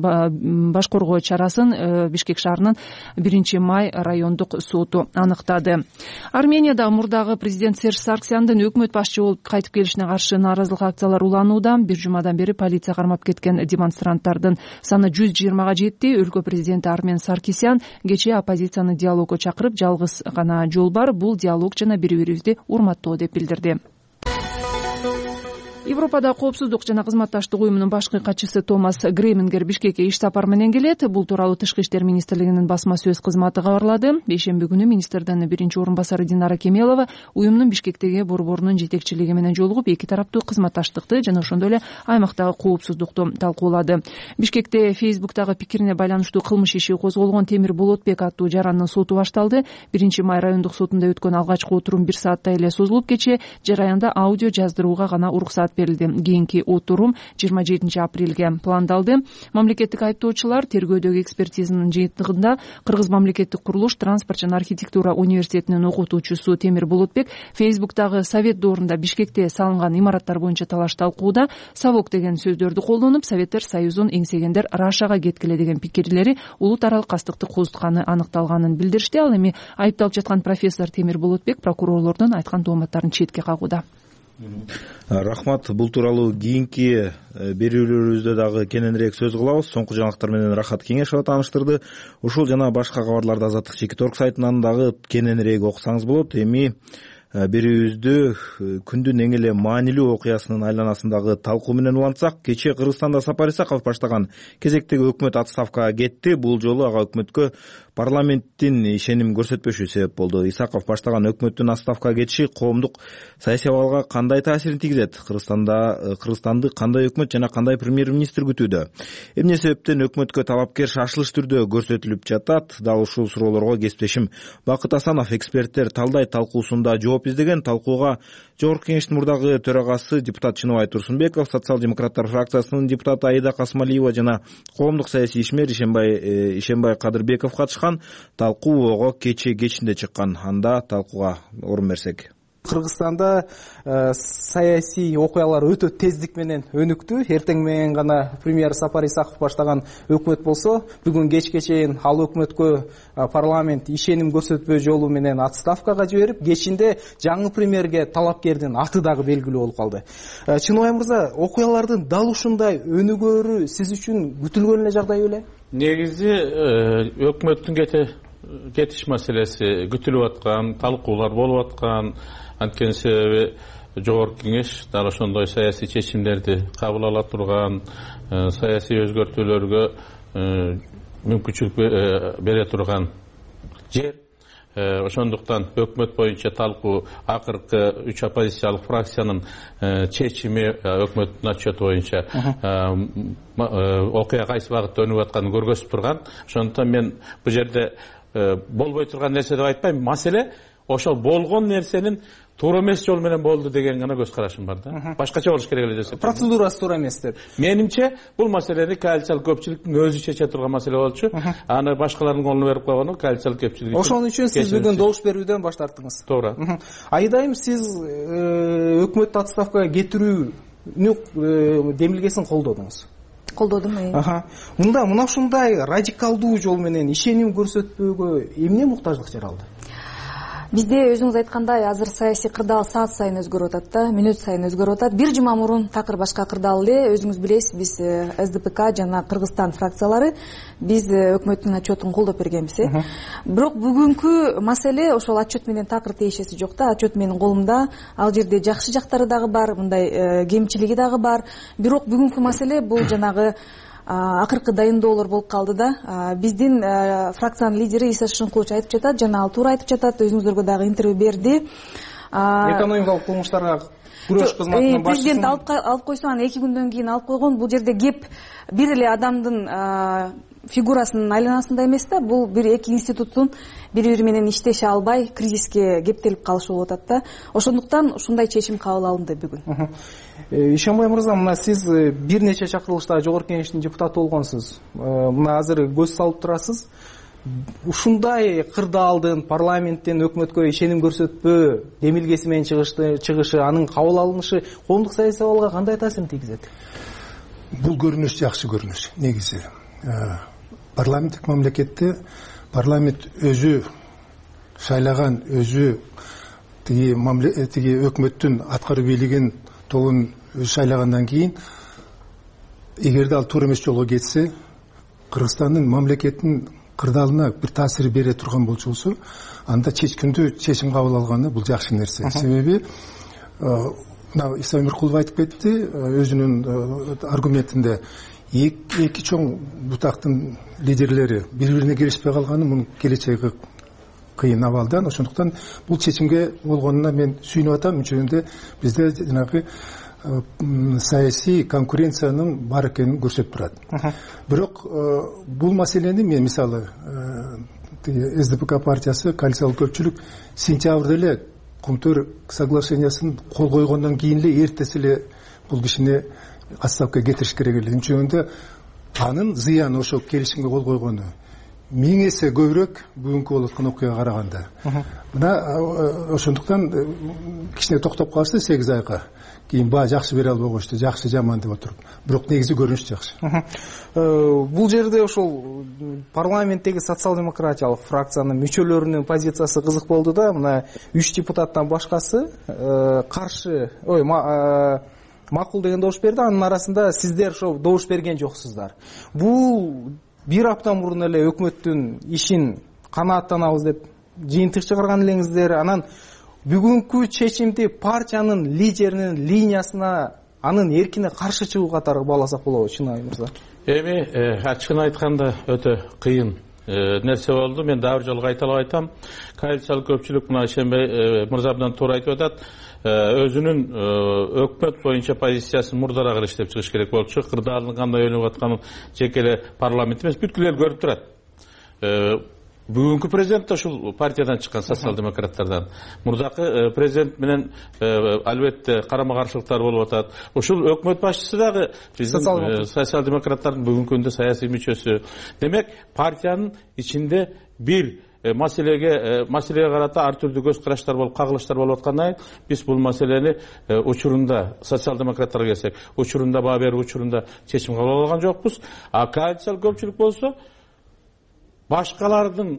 баш коргоо чарасын Бишкек шаарынын биринчи май райондук соту аныктады. Арменияда мурдагы президент Серж Сарксяндын өкмөт башчы болуп кайтып келишине каршы нааразылык акциялары уланууда. Бир жумадан бери полиция кармап кеткен демонстранттардын саны жүз жыйырмага жетти. Өлкө президенти Армен Саркисян кечээ оппозицияны диалогко чакырып, жалгыз гана жол бар, бул диалог жана бири-бирибизди урматтоо деп билдирди. Европада коопсуздук жана кызматташтык уюмунун башкы катчысы Томас Гремингер Бишкекке иш сапар менен келет. Бул тууралуу Тышкы иштер министрлигинин басма сөз кызматы кабарлады. Бейшемби күнү министрдин биринчи орун басары Динара Кемелова уюмдун Бишкектеги борборунун жетекчилиги менен жолугуп, эки тараптуу кызматташтыкты жана ошондой эле аймактагы коопсуздукту талкуулады. Бишкекте Фейсбуктагы пикирине байланыштуу кылмыш иши козголгон Темир Болотбек аттуу жарандын соту башталды. Биринчи май райондук сотунда өткөн алгачкы отурум бир сааттай эле созулуп, кечээ жараянда аудио жаздырууга гана уруксат берилди. Кийинки отурум жыйырма жетинчи апрелге пландалды. Мамлекеттик айыптоочулар тергөөдөгү экспертизанын жыйынтыгында Кыргыз мамлекеттик курулуш, транспорт жана архитектура университетинин окутуучусу Темир Болотбек Фейсбуктагы совет доорунда Бишкекте салынган имараттар боюнча талаш талкууда совок деген сөздөрдү колдонуп, Советтер Союзун эңсегендер Рашага кеткиле деген пикирлери улут аралык кастыкты козутканы аныкталганын билдиришти. Ал эми айыпталып жаткан профессор Темир Болотбек прокурорлордун айткан тооматтарын четке кагууда. Рахмат. Бул тууралуу кийинки берүүлөрүбүздө дагы кененирээк сөз кылабыз. Соңку жаңылыктар менен Рахат Кеңешова тааныштырды. Ушул жана башка кабарларды Азаттык Чекит орг сайтынан дагы кененирээк окусаңыз болот. Эми берүүбүздү күндүн эң эле маанилүү окуясынын айланасындагы талкуу менен улантсак, кечээ Кыргызстанда Сапар Исаков баштаган кезектеги өкмөт отставкага кетти. Бул жолу ага өкмөткө парламенттин ишеним көрсөтпөшү себеп болду. Исаков баштаган өкмөттүн отставкага кетиши коомдук саясий абалга кандай таасирин тийгизет? Кыргызстанда Кыргызстанды кандай өкмөт жана кандай премьер-министр күтүүдө? Эмне себептен өкмөткө талапкер шашылыш түрдө көрсөтүлүп жатат? Дал ушул суроолорго кесиптешим Бакыт Асанов эксперттер талдай талкуусунда жооп издеген. Талкууга Жогорку Кеңештин мурдагы төрагасы депутат Чыныбай Турсунбеков, социал-демократтар фракциясынын депутаты Аида Касымалиева жана коомдук саясий ишмер Ишенбай Ишенбай Кадырбеков катышкан. Талкуу ого кечээ кечинде чыккан. Анда талкууга орун берсек. Кыргызстанда э, саясий окуялар өтө тездик менен өнүктү. Эртең менен гана премьер Сапар Исаков баштаган өкмөт болсо, бүгүн кечке чейин ал өкмөткө э, парламент ишеним көрсөтпөө жолу менен отставкага жиберип, кечинде жаңы премьерге талапкердин аты дагы белгилүү болуп калды. Э, Чыныбай мырза, окуялардын дал ушундай өнүгөөрү сиз үчүн күтүлгөн эле жагдай беле? Негизи өкмөттүн кете кетиш маселеси күтүлүп аткан, талкуулар болуп аткан. Анткени себеби Жогорку Кеңеш дал ошондой саясий чечимдерди кабыл ала турган, саясий өзгөртүүлөргө мүмкүнчүлүк бере турган жер. Ошондуктан өкмөт боюнча талкуу акыркы үч оппозициялык фракциянын чечими өкмөттүн отчету боюнча окуя кайсы багытта өнүгүп атканын көргөзүп турган. Ошондуктан мен бул жерде болбой турган нерсе деп айтпайм. Маселе ошол болгон нерсенин туура эмес жол менен болду деген гана көз карашым бар да. Башкача болуш керек эле десем. Процедурасы туура эмес деп. Менимче бул маселени коалициялык көпчүлүктүн өзү чече турган маселе болчу. Аны башкалардын колуна берип койгону коалициялык көпчүлүк. Ошон үчүн сиз бүгүн добуш берүүдөн баш тарттыңыз. Туура. Айдайым, сиз өкмөттү отставкага кетирүүнү демилгесин колдодуңуз. Колдодум. Мында мына ушундай радикалдуу жол менен ишеним көрсөтпөөгө эмне муктаждык жаралды? Бизде өзүңүз айткандай азыр саясий кырдаал саат сайын өзгөрүп атат да, мүнөт сайын өзгөрүп атат. Бир жума мурун такыр башка кырдаал эле. Өзүңүз билесиз, биз эс дэ пэ ка жана Кыргызстан фракциялары биз өкмөттүн отчетун колдоп бергенбиз. Бирок бүгүнкү маселе ошол отчет менен такыр тиешеси жок да. Отчет менин колумда. Ал жерде жакшы жактары дагы бар, мындай кемчилиги дагы бар. Бирок бүгүнкү маселе бул жанагы акыркы дайындоолор болуп калды да. Биздин фракциянын лидери Иса Шынкулович айтып жатат, жана ал туура айтып жатат, өзүңүздөргө дагы интервью берди. Экономикалык кылмыштарга күрөш кызматынын башчысы. Президент алып койсо, анан эки күндөн кийин алып койгон. Бул жерде кеп бир эле адамдын фигурасынын айланасында эмес да. Бул бир эки институттун бири-бири менен иштеше албай, кризиске кептелип калышы болуп атат да. Ошондуктан ушундай чечим кабыл алынды бүгүн. Ишенбай мырза, мына сиз бир нече чакырылышта Жогорку Кеңештин депутаты болгонсуз. Мына азыр көз салып турасыз. Ушундай кырдаалдын парламенттен өкмөткө ишеним көрсөтпөө демилгеси менен чыгышы, анын кабыл алынышы коомдук саясий абалга кандай таасирин тийгизет? Бул көрүнүш жакшы көрүнүш. Негизи парламенттик мамлекетте парламент өзү шайлаган, өзү тиги тиги өкмөттүн аткаруу бийлигин тобун шайлагандан кийин, эгерде ал туура эмес жолго кетсе, Кыргызстандын мамлекеттин кырдаалына бир таасир бере турган болчу болсо, анда чечкиндүү чечим кабыл алганы бул жакшы нерсе. Себеби мына Иса Өмүркулов айтып кетти өзүнүн аргументинде. Эки чоң бутактын лидерлери бири бирине келишпей калганы мунун келечеги кыйын абалдан. Ошондуктан бул чечимге болгонуна мен сүйүнүп атам. Үчүндө бизде жанагы саясий конкуренциянын бар экенин көрсөтүп турат. Бирок бул маселени мен мисалы эс дэ пэ ка партиясы коалициялык көпчүлүк сентябрда эле Кумтөр соглашениясын кол койгондон кийин эле эртеси эле бул кишини отставкага кетириш керек эле. Үчүндө анын зыяны ошо келишимге кол койгону миң эсе көбүрөөк бүгүнкү болуп аткан окуяга караганда. Мына ошондуктан кичине токтоп калса сегиз айга кийин баа жакшы бере албай коюшту, жакшы жаман деп отуруп. Бирок негизи көрүнүш жакшы. Бул жерде ошол парламенттеги социал-демократиялык фракциянын мүчөлөрүнүн позициясы кызык болду да. Мына үч депутаттан башкасы каршы, ой, макул деген добуш берди. Анын арасында сиздер ошо добуш берген жоксуздар. Бул бир апта мурун эле өкмөттүн ишин канааттанабыз деп жыйынтык чыгарган элеңиздер. Анан бүгүнкү чечимди партиянын лидеринин линиясына, анын эркине каршы чыгуу катары бааласак болобу, Чынай мырза? Эми ачыгын айтканда өтө кыйын нерсе болду. Мен дагы бир жолу кайталап айтам. Коалициялык көпчүлүк мына Ишенбей мырза абдан туура айтып атат. Өзүнүн өкмөт боюнча позициясын мурдараак иштеп чыгыш керек болуп чыгып, кырдаалдын кандай ойлонуп атканын жеке эле парламент эмес, бүткүл эл көрүп турат. Бүгүнкү президент да ушул партиядан чыккан, социал-демократтардан. Мурдакы президент менен албетте карама-каршылыктар болуп атат. Ушул өкмөт башчысы дагы биздин социал-демократтардын бүгүнкү күндө саясий мүчөсү. Демек, партиянын ичинде бир маселеге маселеге карата ар түрдүү көз караштар болуп, кагылыштар болуп аткандан кийин биз бул маселени учурунда социал-демократтарга келсек, учурунда баа берип, учурунда чечим кабыл алган жокпуз. А коалициялык көпчүлүк болсо башкалардын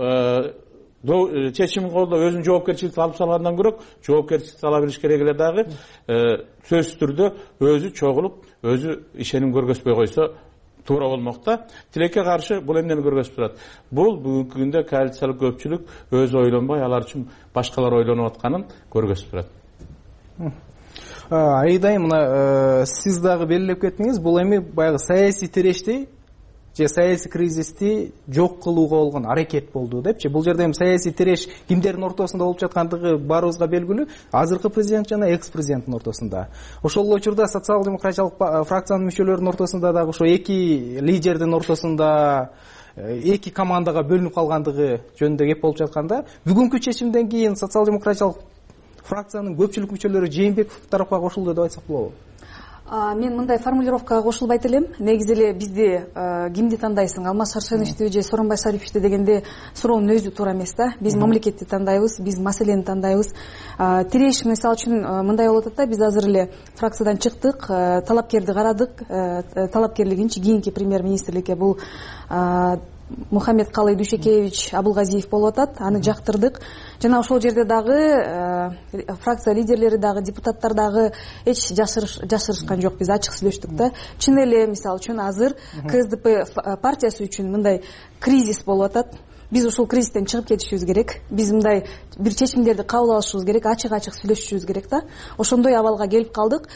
чечимин колдоп өзүнүн жоопкерчиликти алып салгандан көрөк, жоопкерчиликти ала билиш керек эле дагы сөзсүз түрдө өзү чогулуп, өзү ишеним көргөзбөй койсо туура болмок да. Тилекке каршы бул эмнени көргөзүп турат? Бул бүгүнкү күндө коалициялык көпчүлүк өзү ойлонбой, алар үчүн башкалар ойлонуп атканын көргөзүп турат. Айдай, мына сиз дагы белгилеп кеттиңиз, бул эми баягы саясий тирешти же саясий кризисти жок кылууга болгон аракет болду депчи. Бул жерде эми саясий тиреш кимдердин ортосунда болуп жаткандыгы баарыбызга белгилүү. Азыркы президент жана экс-президенттин ортосунда. Ошол учурда социал-демократиялык фракциянын мүчөлөрүнүн ортосунда дагы ошо эки лидердин ортосунда эки командага бөлүнүп калгандыгы жөнүндө кеп болуп жатканда, бүгүнкү чечимден кийин социал-демократиялык фракциянын көпчүлүк мүчөлөрү Жээнбеков тарапка кошулду деп айтсак болобу? Мен мындай формулировкага кошулбайт элем. Негизи эле бизде кимди тандайсың, Алмаз Шаршеновичти же Сооронбай Шариповичти дегенде суроонун өзү туура эмес да. Биз мамлекетти тандайбыз, биз маселени тандайбыз. Тиреш мисалы үчүн мындай болуп атат да, биз азыр эле фракциядан чыктык, талапкерди карадык, талапкерлигинчи кийинки премьер-министрликке бул Мухаммед Калый Дүйшекеевич Абылгазиев болуп атат, аны жактырдык. Жана ошол жерде дагы фракция лидерлери дагы, депутаттар дагы эч жашырышкан жок, биз ачык сүйлөштүк да. Чын эле мисалы үчүн азыр ка эс дэ пэ партиясы үчүн мындай кризис болуп атат. Биз ушул кризистен чыгып кетишибиз керек. Биз мындай бир чечимдерди кабыл алышыбыз керек, ачык-ачык сүйлөшүшүбүз керек да. Ошондой абалга келип калдык.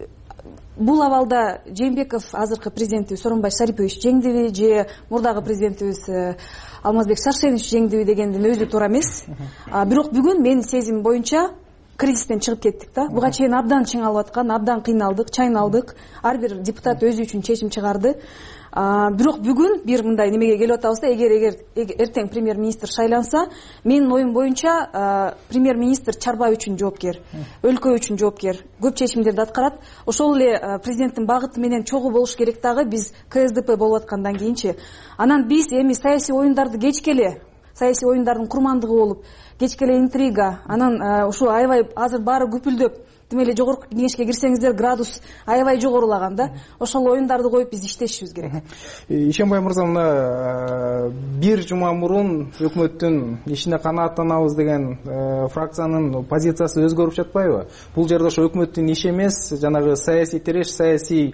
Бул абалда Жээнбеков азыркы президентибиз Сооронбай Шарипович жеңдиби же мурдагы президентибиз Алмазбек Шаршенович жеңдиби дегендин өзү туура эмес. Бирок бүгүн менин сезимим боюнча кризистен чыгып кеттик да. Буга чейин абдан чыңалып аткан, абдан кыйналдык, чайналдык. Ар бир депутат өзү үчүн чечим чыгарды. Бирок бүгүн бир мындай немеге келип атабыз да, эгер эгер эртең премьер-министр шайланса, менин оюм боюнча премьер-министр Чарбай үчүн жоопкер, өлкө үчүн жоопкер, көп чечимдерди аткарат. Ошол эле президенттин багыты менен чогуу болуш керек дагы биз ка эс дэ пэ болуп аткандан кийинчи. Анан биз эми саясий оюндарды кечкеле, саясий оюндардын курмандыгы болуп, кечкеле интрига, анан ушул аябай азыр баары күпүлдөп, тим эле жогорку кеңешке кирсеңиздер градус аябай жогорулаган да. Ошол оюндарды коюп биз иштешибиз керек. Ишенбай мырза, мына бир жума мурун өкмөттүн ишине канааттанабыз деген фракциянын позициясы өзгөрүп жатпайбы? Бул жерде ошо өкмөттүн иши эмес, жанагы саясий тиреш, саясий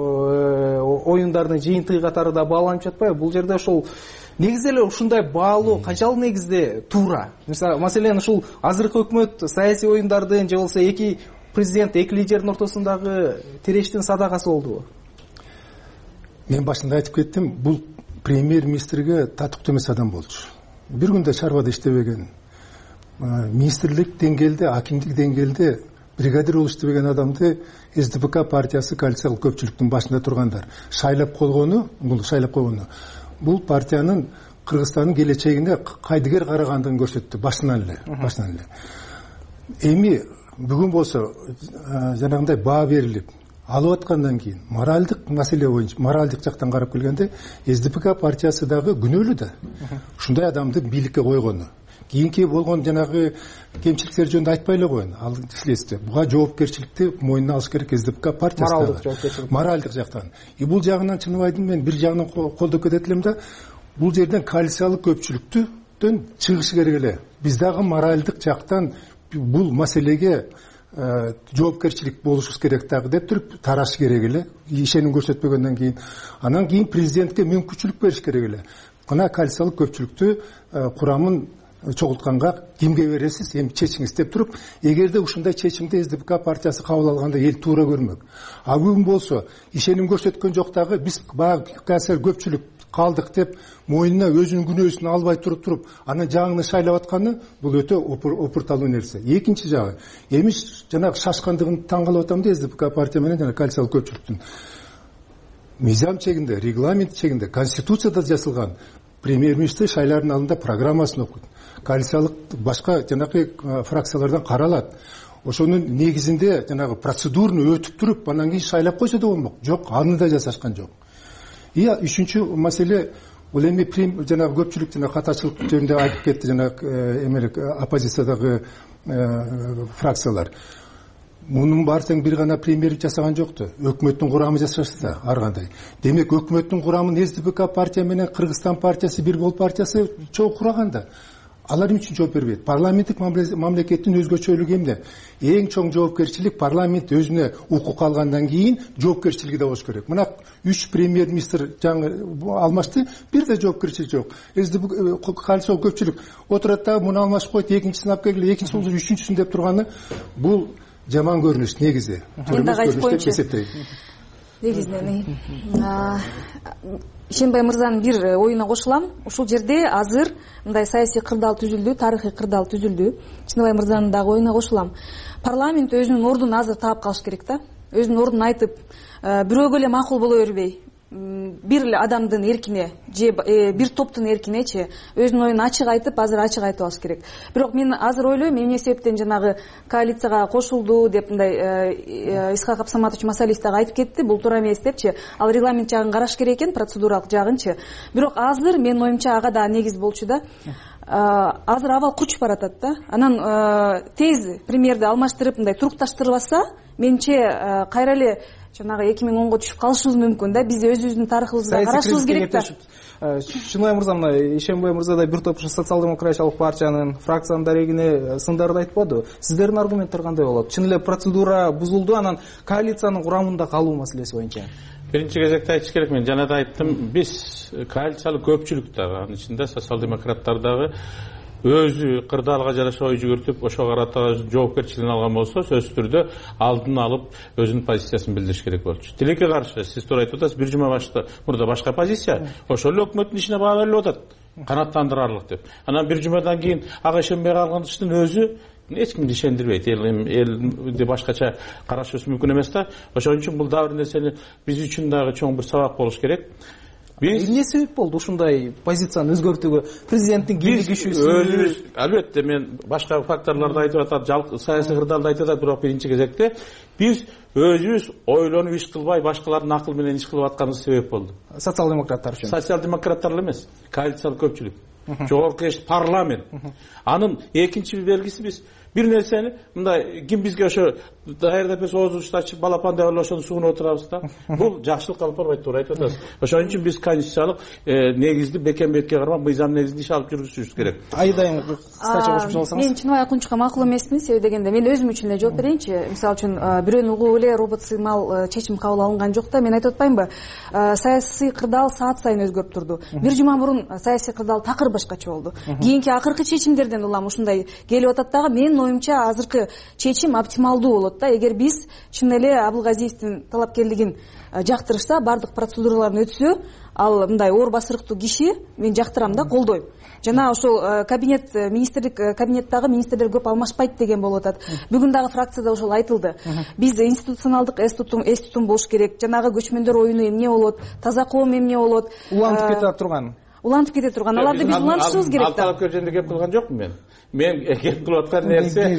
оюндардын жыйынтыгы катары да бааланып жатпайбы? Бул жерде ошол негизи эле ушундай баалоо канчалык негизде туура? Мисалы, маселен ушул азыркы өкмөт саясий оюндардын же болбосо эки президент эки лидердин ортосундагы тирештин садагасы болдубу? Мен башында айтып кеттим, бул премьер министрге татыктуу эмес адам болчу. Бир күндө чарбада иштебеген, министрлик деңгээлде, акимдик деңгээлде бригадир болуп иштебеген адамды эс ди пи ка партиясы коалициялык көпчүлүктүн башында тургандар шайлап койгону, бул шайлап койгону бул партиянын Кыргызстандын келечегине кайдыгер карагандыгын көрсөттү башынан эле, башынан эле. Эми бүгүн болсо жанагындай баа берилип, алып аткандан кийин моралдык маселе боюнча, моралдык жактан карап келгенде эс ди пи ка партиясы дагы күнөөлүү да. Ушундай адамды бийликке койгону. Кийинки болгон жанагы кемчиликтер жөнүндө айтпай эле коеюн. Ал следствие. Буга жоопкерчиликти мойнуна алыш керек эс ди пи ка партиясы. Моралдык жоопкерчилик. Моралдык жактан. И бул жагынан Чыныбайдын мен бир жагынан колдоп кетет элем да, бул жерден коалициялык көпчүлүктүн чыгышы керек эле. Биз дагы моралдык жактан бул маселеге жоопкерчилик болушубуз керек дагы деп туруп тараш керек эле. Ишеним көрсөтпөгөндөн кийин, анан кийин президентке мүмкүнчүлүк бериш керек эле. Мына коалициялык көпчүлүктү курамын чогултканга кимге бересиз, эми чечиңиз деп туруп, эгерде ушундай чечимди эс ди пи ка партиясы кабыл алганда эл туура көрмөк. А бүгүн болсо ишеним көрсөткөн жок дагы, биз баягы касер көпчүлүк калдык деп мойнуна өзүнүн күнөөсүн албай туруп туруп, анан жаңыны шайлап атканы бул өтө опурталуу нерсе. Экинчи жагы, эми жанагы шашкандыгын таң калып атам да эс ди пи ка партия менен жана коалициялык көпчүлүктүн мыйзам чегинде, регламент чегинде, конституцияда жазылган премьер-министр шайлардын алдында программасын окуйт. Коалициялык башка жанагы фракциялардан каралат. Ошонун негизинде жанагы процедураны өтүп туруп, анан кийин шайлап койсо да болмок. Жок, аны да жасашкан жок. И үчүнчү маселе, бул эми жанагы көпчүлүк жана катачылык жөнүндө айтып кетти жанагы эмелик оппозициядагы фракциялар. Мунун баары тең бир гана премьер жасаган жокту. Өкмөттүн курамы жасашты да ар кандай. Демек өкмөттүн курамын эс ди пи ка партия менен Кыргызстан партиясы, Бир Бол партиясы чогуу кураганда. Алар үчүн жооп бербейт. Парламенттик мамлекеттин өзгөчөлүгү эмне? Эң чоң жоопкерчилик парламент өзүнө укук алгандан кийин жоопкерчилиги да болуш керек. Мына үч премьер-министр жаңы алмашты, бир да жоопкерчилик жок. эс ди пи ка коалициялык көпчүлүк отурат да муну алмашып койт, экинчисин алып келгиле, экинчиси болсо үчүнчүсүн деп турганы бул жаман көрүнүш негизи. Мен дагы айтып коеюнчу. Негизинен Ишенбай мырзанын бир оюна кошулам. Ушул жерде азыр мындай саясий кырдаал түзүлдү, тарыхый кырдаал түзүлдү. Чыныбай мырзанын дагы оюна кошулам. Парламент өзүнүн ордун азыр таап калыш керек да. Өзүнүн ордун айтып, бирөөгө эле макул боло бербей, бир эле адамдын эркине же бир топтун эркинечи өзүнүн оюн ачык айтып, азыр ачык айтып алыш керек. Бирок мен азыр ойлойм, эмне себептен жанагы коалицияга кошулду деп мындай Исхак Абсаматович Масалиев дагы айтып кетти, бул туура эмес депчи. Ал регламент жагын караш керек экен, процедуралык жагынчы. Бирок азыр менин оюмча ага да негиз болчу да. Азыр абал кучуп баратат да. Анан тез премьерди алмаштырып мындай турукташтырбаса, менимче кайра эле жанагы эки миң онго түшүп калышыбыз мүмкүн да. Биз өзүбүздүн тарыхыбызга карашыбыз керек да. Чыныбай мырза, мына Ишенбай мырза да бир топ социал-демократиялык партиянын фракциянын дарегине сындарды айтпады. Сиздердин аргументтер кандай болот? Чын эле процедура бузулду, анан коалициянын курамында калуу маселеси боюнча. Биринчи кезекте айтыш керек, мен жана да айттым, биз коалициялык көпчүлүк дагы, анын ичинде социал-демократтар дагы өзү кырдаалга жараша ой жүгүртүп, ошого карата жоопкерчилигин алган болсо, сөзсүз түрдө алдын алып өзүнүн позициясын билдириш керек болчу. Тилекке каршы, сиз туура айтып атасыз, бир жума башта мурда башка позиция, ошол эле өкмөттүн ишине баа берилип атат, канааттандырарлык деп. Анан бир жумадан кийин ага ишенбей калгандыктын өзү эч кимди ишендирбейт, элди башкача карашыбыз мүмкүн эмес да. Ошон үчүн бул дагы бир нерсени биз үчүн дагы чоң бир сабак болуш керек. Эмне себеп болду ушундай позицияны өзгөртүүгө? Президенттин кийинки күчүсү, албетте мен башка факторлорду айтып атам, саясий кырдаалды айтып атат, бирок биринчи кезекте биз өзүбүз ойлонуп иш кылбай, башкалардын акыл менен иш кылып атканыбыз себеп болду. Социал-демократтар үчүн. Социал-демократтар эмес, коалициялык көпчүлүк. Жогорку эш парламент. Анын экинчи белгиси биз бир нерсени мындай ким бизге ошо даярдап берсе оозубузду ачып балапандай эле ошону суунуп отурабыз да. Бул жакшылык алып барбайт, туура айтып атасыз. Ошон үчүн биз конституциялык негизди бекем бетке кармап, мыйзам негизинде иш алып жүрүшүбүз керек. Айдайым кыскача кошуп алсаңыз. Мен Чыныбай Акунчукка макул эмесмин, себеби дегенде мен өзүм үчүн эле жооп берейинчи. Мисалы үчүн бирөөнү угуп эле робот сыймал чечим кабыл алынган жок да. Мен айтып атпаймынбы? Саясий кырдаал саат сайын өзгөрүп турду. Бир жума мурун саясий кырдаал такыр башкача болду. Кийинки акыркы чечимдерден улам ушундай келип атат дагы. Менин оюмча азыркы чечим оптималдуу болот да. Эгер биз чын эле Абылгазиевдин талапкерлигин жактырышса, баардык процедураларын өтсө, ал мындай оор басырыктуу киши мен жактырам да, колдойм. Жана ошол кабинет министрлик кабинеттагы министрлер көп алмашпайт деген болуп атат. Бүгүн дагы фракцияда ошол айтылды. Биз институционалдык эстутум болуш керек. Жанагы көчмөндөр оюну эмне болот, таза коом эмне болот? Улантып кете турган. Улантып кете турган. Аларды биз улантышыбыз керек да. Ал талапкер жөнүндө кеп кылган жокмун мен. Мен кеп кылып аткан нерсе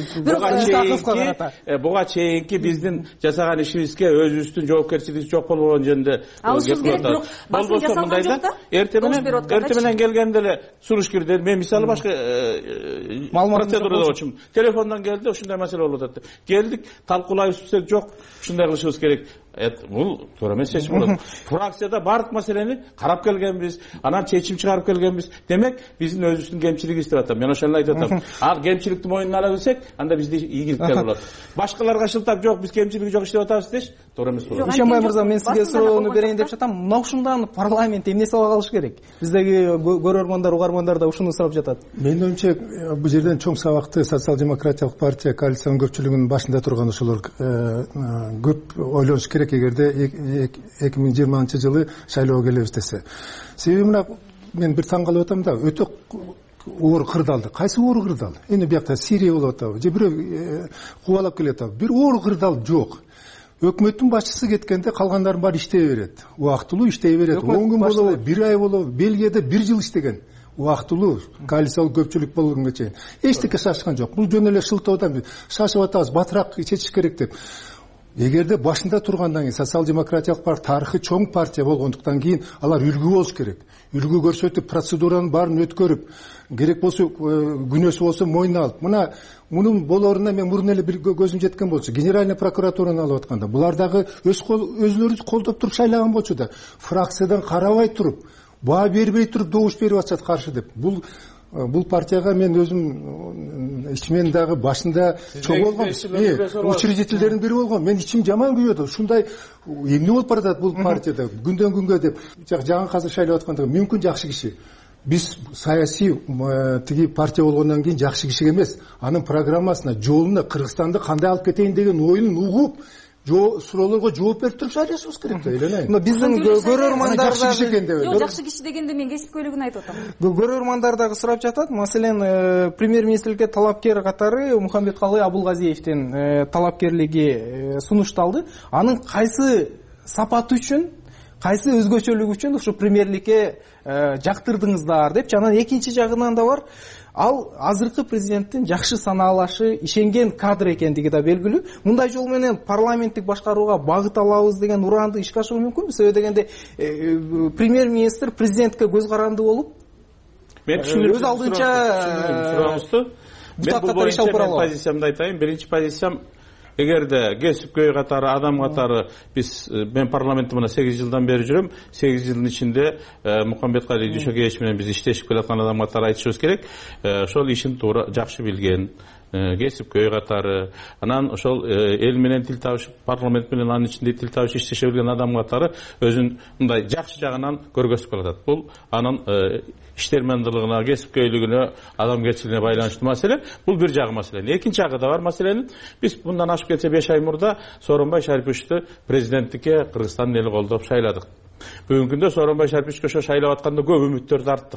буга чейинки биздин жасаган ишибизге өзүбүздүн жоопкерчилигибиз жок болгон жөнүндө алышыбыз керек, бирок басым жасалган жок да. Эрте менен эрте менен келгенде эле суруш кирди. Мен мисалы башка процедурада болчумун. Телефондон келди, ушундай маселе болуп атат. Келдик, талкуулайбыз десек жок, ушундай кылышыбыз керек. Бул туура эмес чечим болот. Фракцияда баардык маселени карап келгенбиз, анан чечим чыгарып келгенбиз. Демек, биздин өзүбүздүн кемчилигибиз деп атам. Мен ошону айтып атам. Ал кемчиликти мойнуна ала билсек, анда бизде ийгиликтер болот. Башкаларга шылтап жок, биз кемчилиги жок иштеп атабыз деш, туура эмес болот. Ишенбай мырза, мен сизге суроону берейин деп жатам. Мына ушундан парламент эмне сабак алыш керек? Биздеги көрөрмандар, угармандар да ушуну сурап жатат. Менин оюмча, бул жерден чоң сабакты социал-демократиялык партия коалициянын көпчүлүгүнүн башында турган ошолор көп ойлонуш керек эгерде эки миң жыйырманчы жылы шайлоого келебиз десе. Себеби мына мен бир таң калып атам да, өтө оор кырдаалды. Кайсы оор кырдаал? Эми биякта Сирия болуп атабы, же бирөө кубалап келип атабы. Бир оор кырдаал жок. Өкмөттүн башчысы кеткенде калгандардын баары иштей берет. Убактылуу иштей берет. он күн болобу, бир ай болобу, Бельгияда бир жыл иштеген. Убактылуу коалициялык көпчүлүк болгонго чейин эчтеке шашкан жок. Бул жөн эле шылтоодон шашып атабыз, батыраак чечиш керек деп. Эгерде башында тургандан кийин социал-демократиялык партия тарыхы чоң партия болгондуктан кийин алар үлгү болуш керек. Үлгү көрсөтүп, процедуранын баарын өткөрүп, керек болсо күнөөсү болсо мойнуна алып. Мына мунун болоруна мен мурун эле көзүм жеткен болчу. Генеральный прокуратураны алып атканда булар дагы өзүлөрү колдоп туруп шайлаган болчу да. Фракциядан карабай туруп, баа бербей туруп добуш берип атышат каршы деп. Бул Бул партияга мен өзүм ичимен дагы башында чоң болгом, учредительдердин бири болгом. Мен ичим жаман күйөдү. Ушундай эмне болуп баратат бул партияда күндөн күнгө деп. Жагы азыр шайлап атканда мүмкүн жакшы киши. Биз саясий тиги партия болгондон кийин жакшы киши эмес, анын программасына, жолуна Кыргызстанды кандай алып кетейин деген оюн угуп, суроолорго жооп берип туруп шайлашыбыз керек да, эле. Мына биздин көрөрмандар жакшы киши экенде. Жок, жакшы киши дегенде мен кесипкөйлүгүн айтып атам. Көрөрмандар дагы сурап жатат. Маселен, премьер-министрликке талапкер катары Мухамбеткалый Абылгазиевдин талапкерлиги сунушталды. Анын кайсы сапаты үчүн, кайсы өзгөчөлүгү үчүн ушу премьерликке жактырдыңыздар деп. Жана экинчи жагынан да бар. Ал азыркы президенттин жакшы санаалашы, ишенген кадр экендиги да белгилүү. Мындай жол менен парламенттик башкарууга багыт алабыз деген ураанды ишке ашыруу мүмкүнбү? Себеби дегенде премьер-министр президентке көз каранды болуп, мен өз алдынча сурооңузду мен бул боюнча мен позициямды айтайын. Биринчи позициям, эгерде кесипкөй катары, адам катары биз мен парламентте мына сегиз жылдан бери жүрөм. сегиз жылдын ичинде Мухамбеткалый Дүйшөкеевич менен биз иштешип келаткан адам катары айтышыбыз керек. Ошол ишин туура жакшы билген, кесипкөй катары, анан ошол эл менен тил табышып, парламент менен анын ичинде тил табышып иштеше билген адам катары өзүн мындай жакшы жагынан көргөзүп келатат. Бул анын иштермендүүлүгүнө, кесипкөйлүгүнө, адамгерчилигине байланыштуу маселе. Бул бир жагы маселе. Экинчи жагы да бар маселенин. Биз мындан ашып кетсе беш ай мурда Сооронбай Шариповичти президенттикке Кыргызстандын эли колдоп шайладык. Бүгүнкү күндө Сооронбай Шариповичке ошо шайлап атканда көп үмүттөрдү арттык.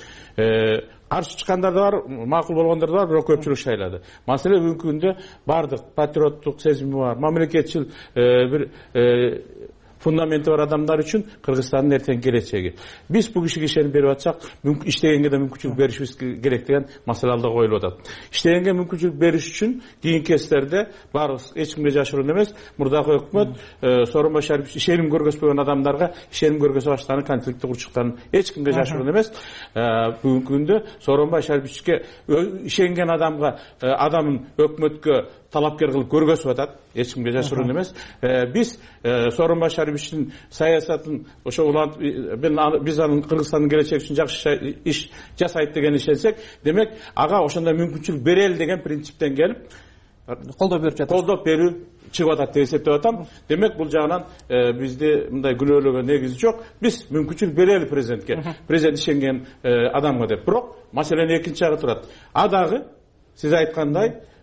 Каршы чыккандар да бар, макул болгондар да бар, бирок көпчүлүк шайлады. Маселе бүгүнкү күндө бардык патриоттук сезими бар, мамлекетчил бир фундаменти бар адамдар үчүн Кыргызстандын эртеңки келечеги. Биз бул кишиге ишенип берип атсак, иштегенге да мүмкүнчүлүк беришибиз керек деген маселе алда коюлуп атат. Иштегенге мүмкүнчүлүк бериш үчүн кийинки кездерде баарыбыз эч кимге жашыруун эмес, мурдагы өкмөт Сооронбай Шарипович ишеним көргөзбөгөн адамдарга ишеним көргөзө баштаган конфликти курчуктарын эч кимге жашыруун эмес. Бүгүнкү күндө Сооронбай Шариповичке ишенген адамга адамын өкмөткө талапкер кылып көргөзүп атат, эч кимге жашыруун эмес. Биз Сооронбай Шариповичтин саясатын ошо улантып, биз анын Кыргызстандын келечеги үчүн жакшы иш жасайт деген ишенсек, демек ага ошондой мүмкүнчүлүк берели деген принциптен келип колдоп берип жатат. Колдоп берүү чыгып атат деп эсептеп атам. Демек бул жагынан бизде мындай күнөөлөгө негизи жок. Биз мүмкүнчүлүк берели президентке, президент ишенген адамга деп. Бирок маселенин экинчи жагы турат. А дагы сиз айткандай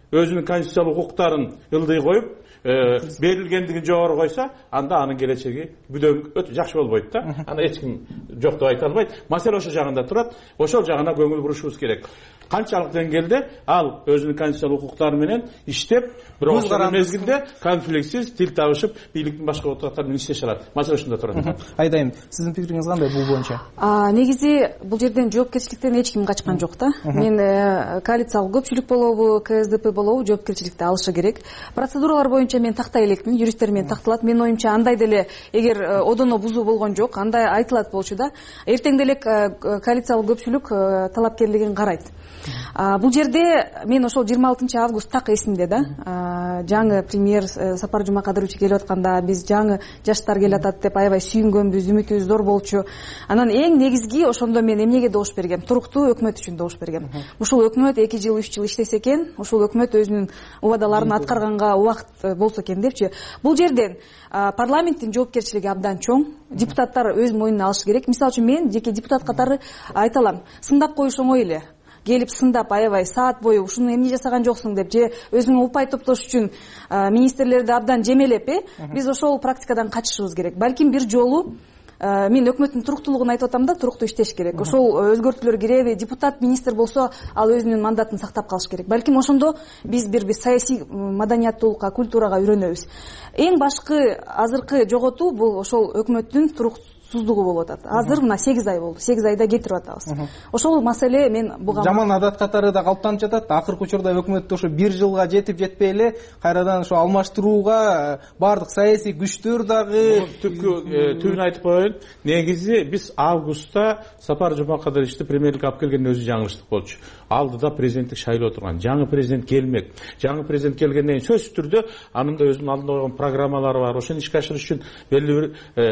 өзүнүн конституциялык укуктарын ылдый коюп, берилгендигин жогору койсо, анда анын келечеги бүдөң өтө жакшы болбойт да. Аны эч ким жок деп айта албайт. Маселе ошол жагында турат. Ошол жагына көңүл бурушубуз керек. Канчалык деңгээлде ал өзүнүн конституциялык укуктары менен иштеп, бирок ошол мезгилде конфликтсиз тил табышып, бийликтин башка отураттары менен иштеше алат. Маселе ушунда турат. Айдайым, сиздин пикириңиз кандай бул боюнча? Негизи бул жерден жоопкерчиликтен эч ким качкан жок да. Мен коалициялык көпчүлүк болобу, КСДП болобу, жоопкерчиликти алышы керек. Процедуралар боюнча мен тактай элекмин, юристтер менен такталат. Менин оюмча андай деле эгер одоно бузуу болгон жок, андай айтылат болчу да. Эртең деле коалициялык көпчүлүк талапкерлигин карайт. Бул жерде мен ошол жыйырма алтынчы август так эсимде да. Жаңы премьер Сапар Жумакадырович келип атканда биз жаңы жаштар келип атат деп аябай сүйүнгөнбүз, үмүтүбүз зор болчу. Анан эң негизги ошондо мен эмнеге добуш бергем? Туруктуу өкмөт үчүн добуш бергем. Ушул өкмөт эки жыл, үч жыл иштесе экен, ушул өкмөт өзүнүн убадаларын аткарганга убакыт болсо экен депчи. Бул жерден парламенттин жоопкерчилиги абдан чоң. Депутаттар өз мойнуна алышы керек. Мисалы үчүн мен жеке депутат катары айта алам. Сындап коюш оңой эле. Келип сындап аябай саат бою ушуну эмне жасаган жоксуң деп же өзүңө упай топтош үчүн министрлерди абдан жемелеп, биз ошол практикадан качышыбыз керек. Балким бир жолу мен өкмөттүн туруктуулугун айтып атам да, туруктуу иштеш керек. Ошол өзгөртүүлөр киреби, депутат, министр болсо, ал өзүнүн мандатын сактап калыш керек. Балким ошондо биз бир бир саясий маданияттуулукка, культурага үйрөнөбүз. Эң башкы азыркы жоготуу бул ошол өкмөттүн туруктуу туздугу болуп атат. Азыр мына сегиз ай болду. сегиз айда кетирип атабыз. Ошол маселе мен буга жаман адат катары да калыптанып жатат. Акыркы учурда өкмөттө ошо бир жылга жетип жетпей эле кайрадан ошо алмаштырууга баардык саясий күчтөр дагы түбүн айтып коеюн. Негизи биз августта Сапар Жумакадыровичти премьерликке алып келгенден өзү жаңылыштык болчу. Алдыда президенттик шайлоо турган. Жаңы президент келмек. Жаңы президент келгенден кийин сөзсүз түрдө анын да өзүнүн алдында койгон программалары бар. Ошону ишке ашырыш үчүн белгилүү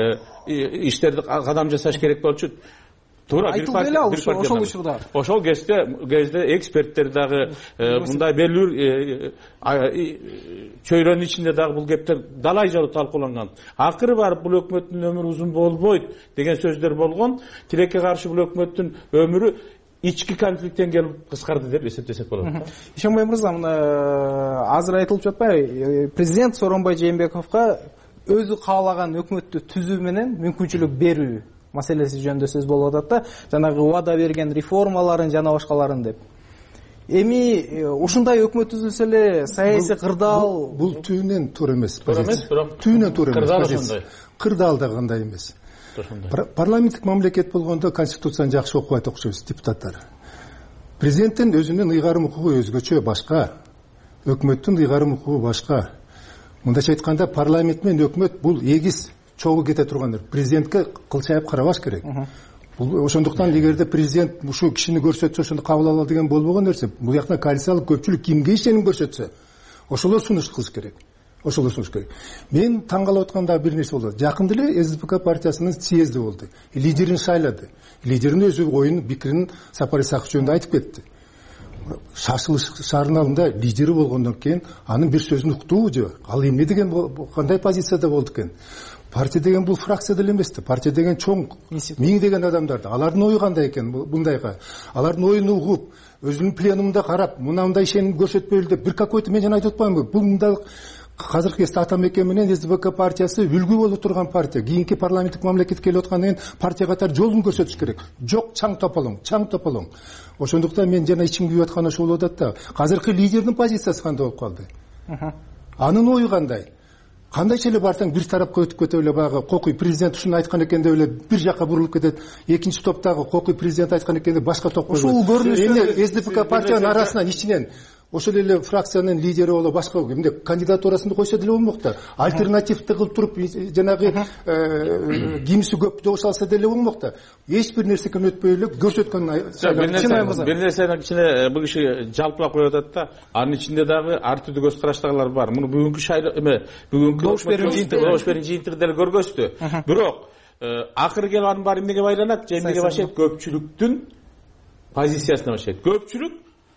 бир иштерди кадам жасаш керек болчу. Туура айтылды эле ал ошол учурда. Ошол кезде кезде эксперттер дагы мындай белгилүү чөйрөнүн ичинде дагы бул кептер далай жолу талкууланган. Акыры барып бул өкмөттүн өмүрү узун болбойт деген сөздөр болгон. Тилекке каршы бул өкмөттүн өмүрү ички конфликттен келип кыскарды деп эсептесек болот. Ишенбай мырза, азыр айтылып жатпайбы, президент Сооронбай Жээнбековго өзү каалаган өкмөттү түзүү менен мүмкүнчүлүк берүү маселеси жөнүндө сөз болуп атат да, жанагы убада берген реформаларын жана башкаларын деп. Эми ушундай өкмөт түзүлсө эле саясий кырдаал бул түбүнөн туура эмес. Туура эмес, бирок түбүнөн туура эмес. Кырдаал да кандай эмес. Парламенттик мамлекет болгондо конституцияны жакшы окубайт окшойбуз депутаттар. Президенттин өзүнүн ыйгарым укугу өзгөчө, башка. Өкмөттүн ыйгарым укугу башка. Мындайча айтканда, парламент менен өкмөт бул эгиз чогуу кете тургандар. Президентке кылчайып карабаш керек. Бул ошондуктан эгерде президент ушул кишини көрсөтсө ошондо кабыл алалы деген болбогон нерсе. Бул жактан коалициялык көпчүлүк кимге ишеним көрсөтсө, ошолор сунуш кылыш керек. Ошолор сунуш керек. Мен таң калып атканда бир нерсе болду. Жакында эле СДПК партиясынын съезди болду. Лидерин шайлады. Лидерин өзү оюн, пикирин Сапар Исаков жөнүндө айтып кетти. Шашылыш шаарыналында лидери болгондон кийин анын бир сөзүн уктубу же? Ал эмне деген, кандай позицияда болду экен? Партия деген бул фракция деле эмес да. Партия деген чоң, миң деген адамдар да. Алардын ою кандай экен бундайга? Алардын оюн угуп, өзүнүн пленумунда карап, мындай ишеним көрсөтпөйлү деп бир какой-то мен жана айтып атпаймынбы? Бул мындай азыркы кезде Атамекен менен СДПК партиясы үлгү болуп турган партия. Кийинки парламенттик мамлекет келип аткандан кийин партия катары жолун көрсөтүш керек. Жок, чаң тополоң, чаң тополоң. Ошондуктан мен жана ичим күйүп аткан ошол болуп атат да. Азыркы лидердин позициясы кандай болуп калды? Анын ою кандай? Кандайча эле барсаң бир тарапка өтүп кетип эле баягы кокуй президент ушуну айткан экен деп эле бир жакка бурулуп кетет. Экинчи топтогу кокуй президент айткан экен деп башка топко. Ушул көрүнүштө СДПК партиянын арасынан ичинен ошол эле фракциянын лидери болуп башка эмне кандидатурасын койсо деле болмок да. Альтернативди кылып туруп жанагы кимиси көп добуш алса деле болмок да. Эч бир нерсеге өтпөй эле көрсөткөн. Бир нерсени кичине бул киши жалпылап коюп атат да. Анын ичинде дагы ар түрдүү көз караштагылар бар. Муну бүгүнкү шайлоо эме, бүгүнкү добуш берүү жыйынтыгы деле көргөздү. Бирок акыры келип анын баары эмнеге байланат? Эмнеге баштайт? Көпчүлүктүн позициясына баштайт. Көпчүлүк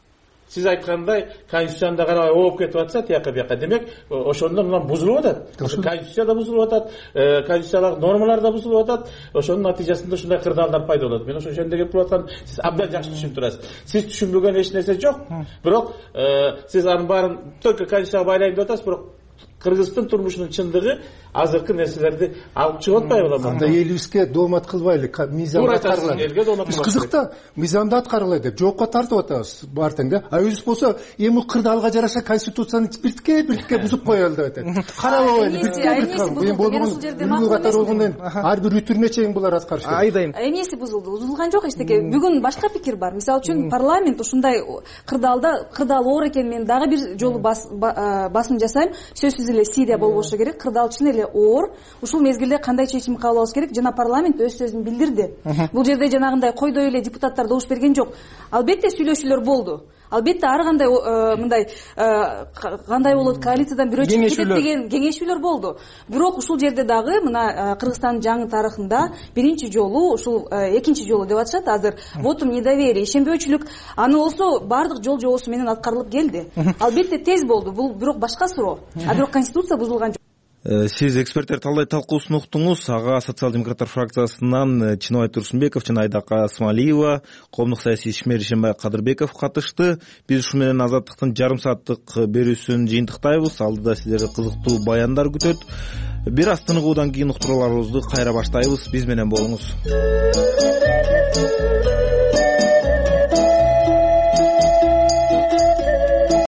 сиз айткандай конституцияны да карабай ооп кетип атса тияка бияка, демек ошондон мына бузулуп атат. Конституция да бузулуп атат, конституциялык нормалар да бузулуп атат. Ошонун натыйжасында ушундай кырдаалдар пайда болот. Мен ошо жөнүндө кеп аткан, сиз абдан жакшы түшүнүп турасыз. Сиз түшүнбөгөн эч нерсе жок. Бирок сиз анын баарын только конституцияга байлайм деп атасыз, бирок кыргыздын турмушунун чындыгы азыркы нерселерди алып чыгып атпайбы? Анда элибизге доомат кылбайлы, мыйзамда аткарылат. Биз кызыкта мыйзамда аткарылат деп жоопко тартып атабыз бар тең да. А өзүбүз болсо эми кырдаалга жараша конституцияны биртке биртке бузуп коелу деп атат. Карабайлы биртке биртке. Эми болгон бүгүнкү катар болгондон ар бир үтүрүнө чейин булар аткарышты. Айдайм. Эмнеси бузулду? Бузулган жок эчтеке. Бүгүн башка пикир бар. Мисалы үчүн парламент ушундай кырдаалда кырдаал оор экен, мен дагы бир жолу басым жасайм. Сөзсүз эле Сирия болбошу керек. Кырдаал чын эле оор. Ушул мезгилде кандай чечим кабыл алыш керек? Жана парламент өз сөзүн билдирди. Бул жерде жанагындай койдой эле депутаттар добуш берген жок. Албетте сүйлөшүүлөр болду. Албетте ар кандай мындай кандай болот, коалициядан бирөө чыгып кетет деген кеңешүүлөр болду. Бирок ушул жерде дагы мына Кыргызстандын жаңы тарыхында биринчи жолу, ушул экинчи жолу деп атышат азыр, вотум недоверия, ишенбөөчүлүк, аны болсо баардык жол жобосу менен аткарылып келди. Албетте тез болду. Бул бирок башка суроо. А бирок конституция бузулган жок. Сиз эксперттер талдай талкуусун уктуңуз. Ага социал-демократтар фракциясынан Чыныбай Турсунбеков жана Айдака Асмалиева, коомдук саясий ишмер Ишенбай Кадырбеков катышты. Биз ушу менен Азаттыктын жарым сааттык берүүсүн жыйынтыктайбыз. Алдыда сиздерди кызыктуу баяндар күтөт. Бир аз тыныгуудан кийин уктурууларыбызды кайра баштайбыз. Биз менен болуңуз.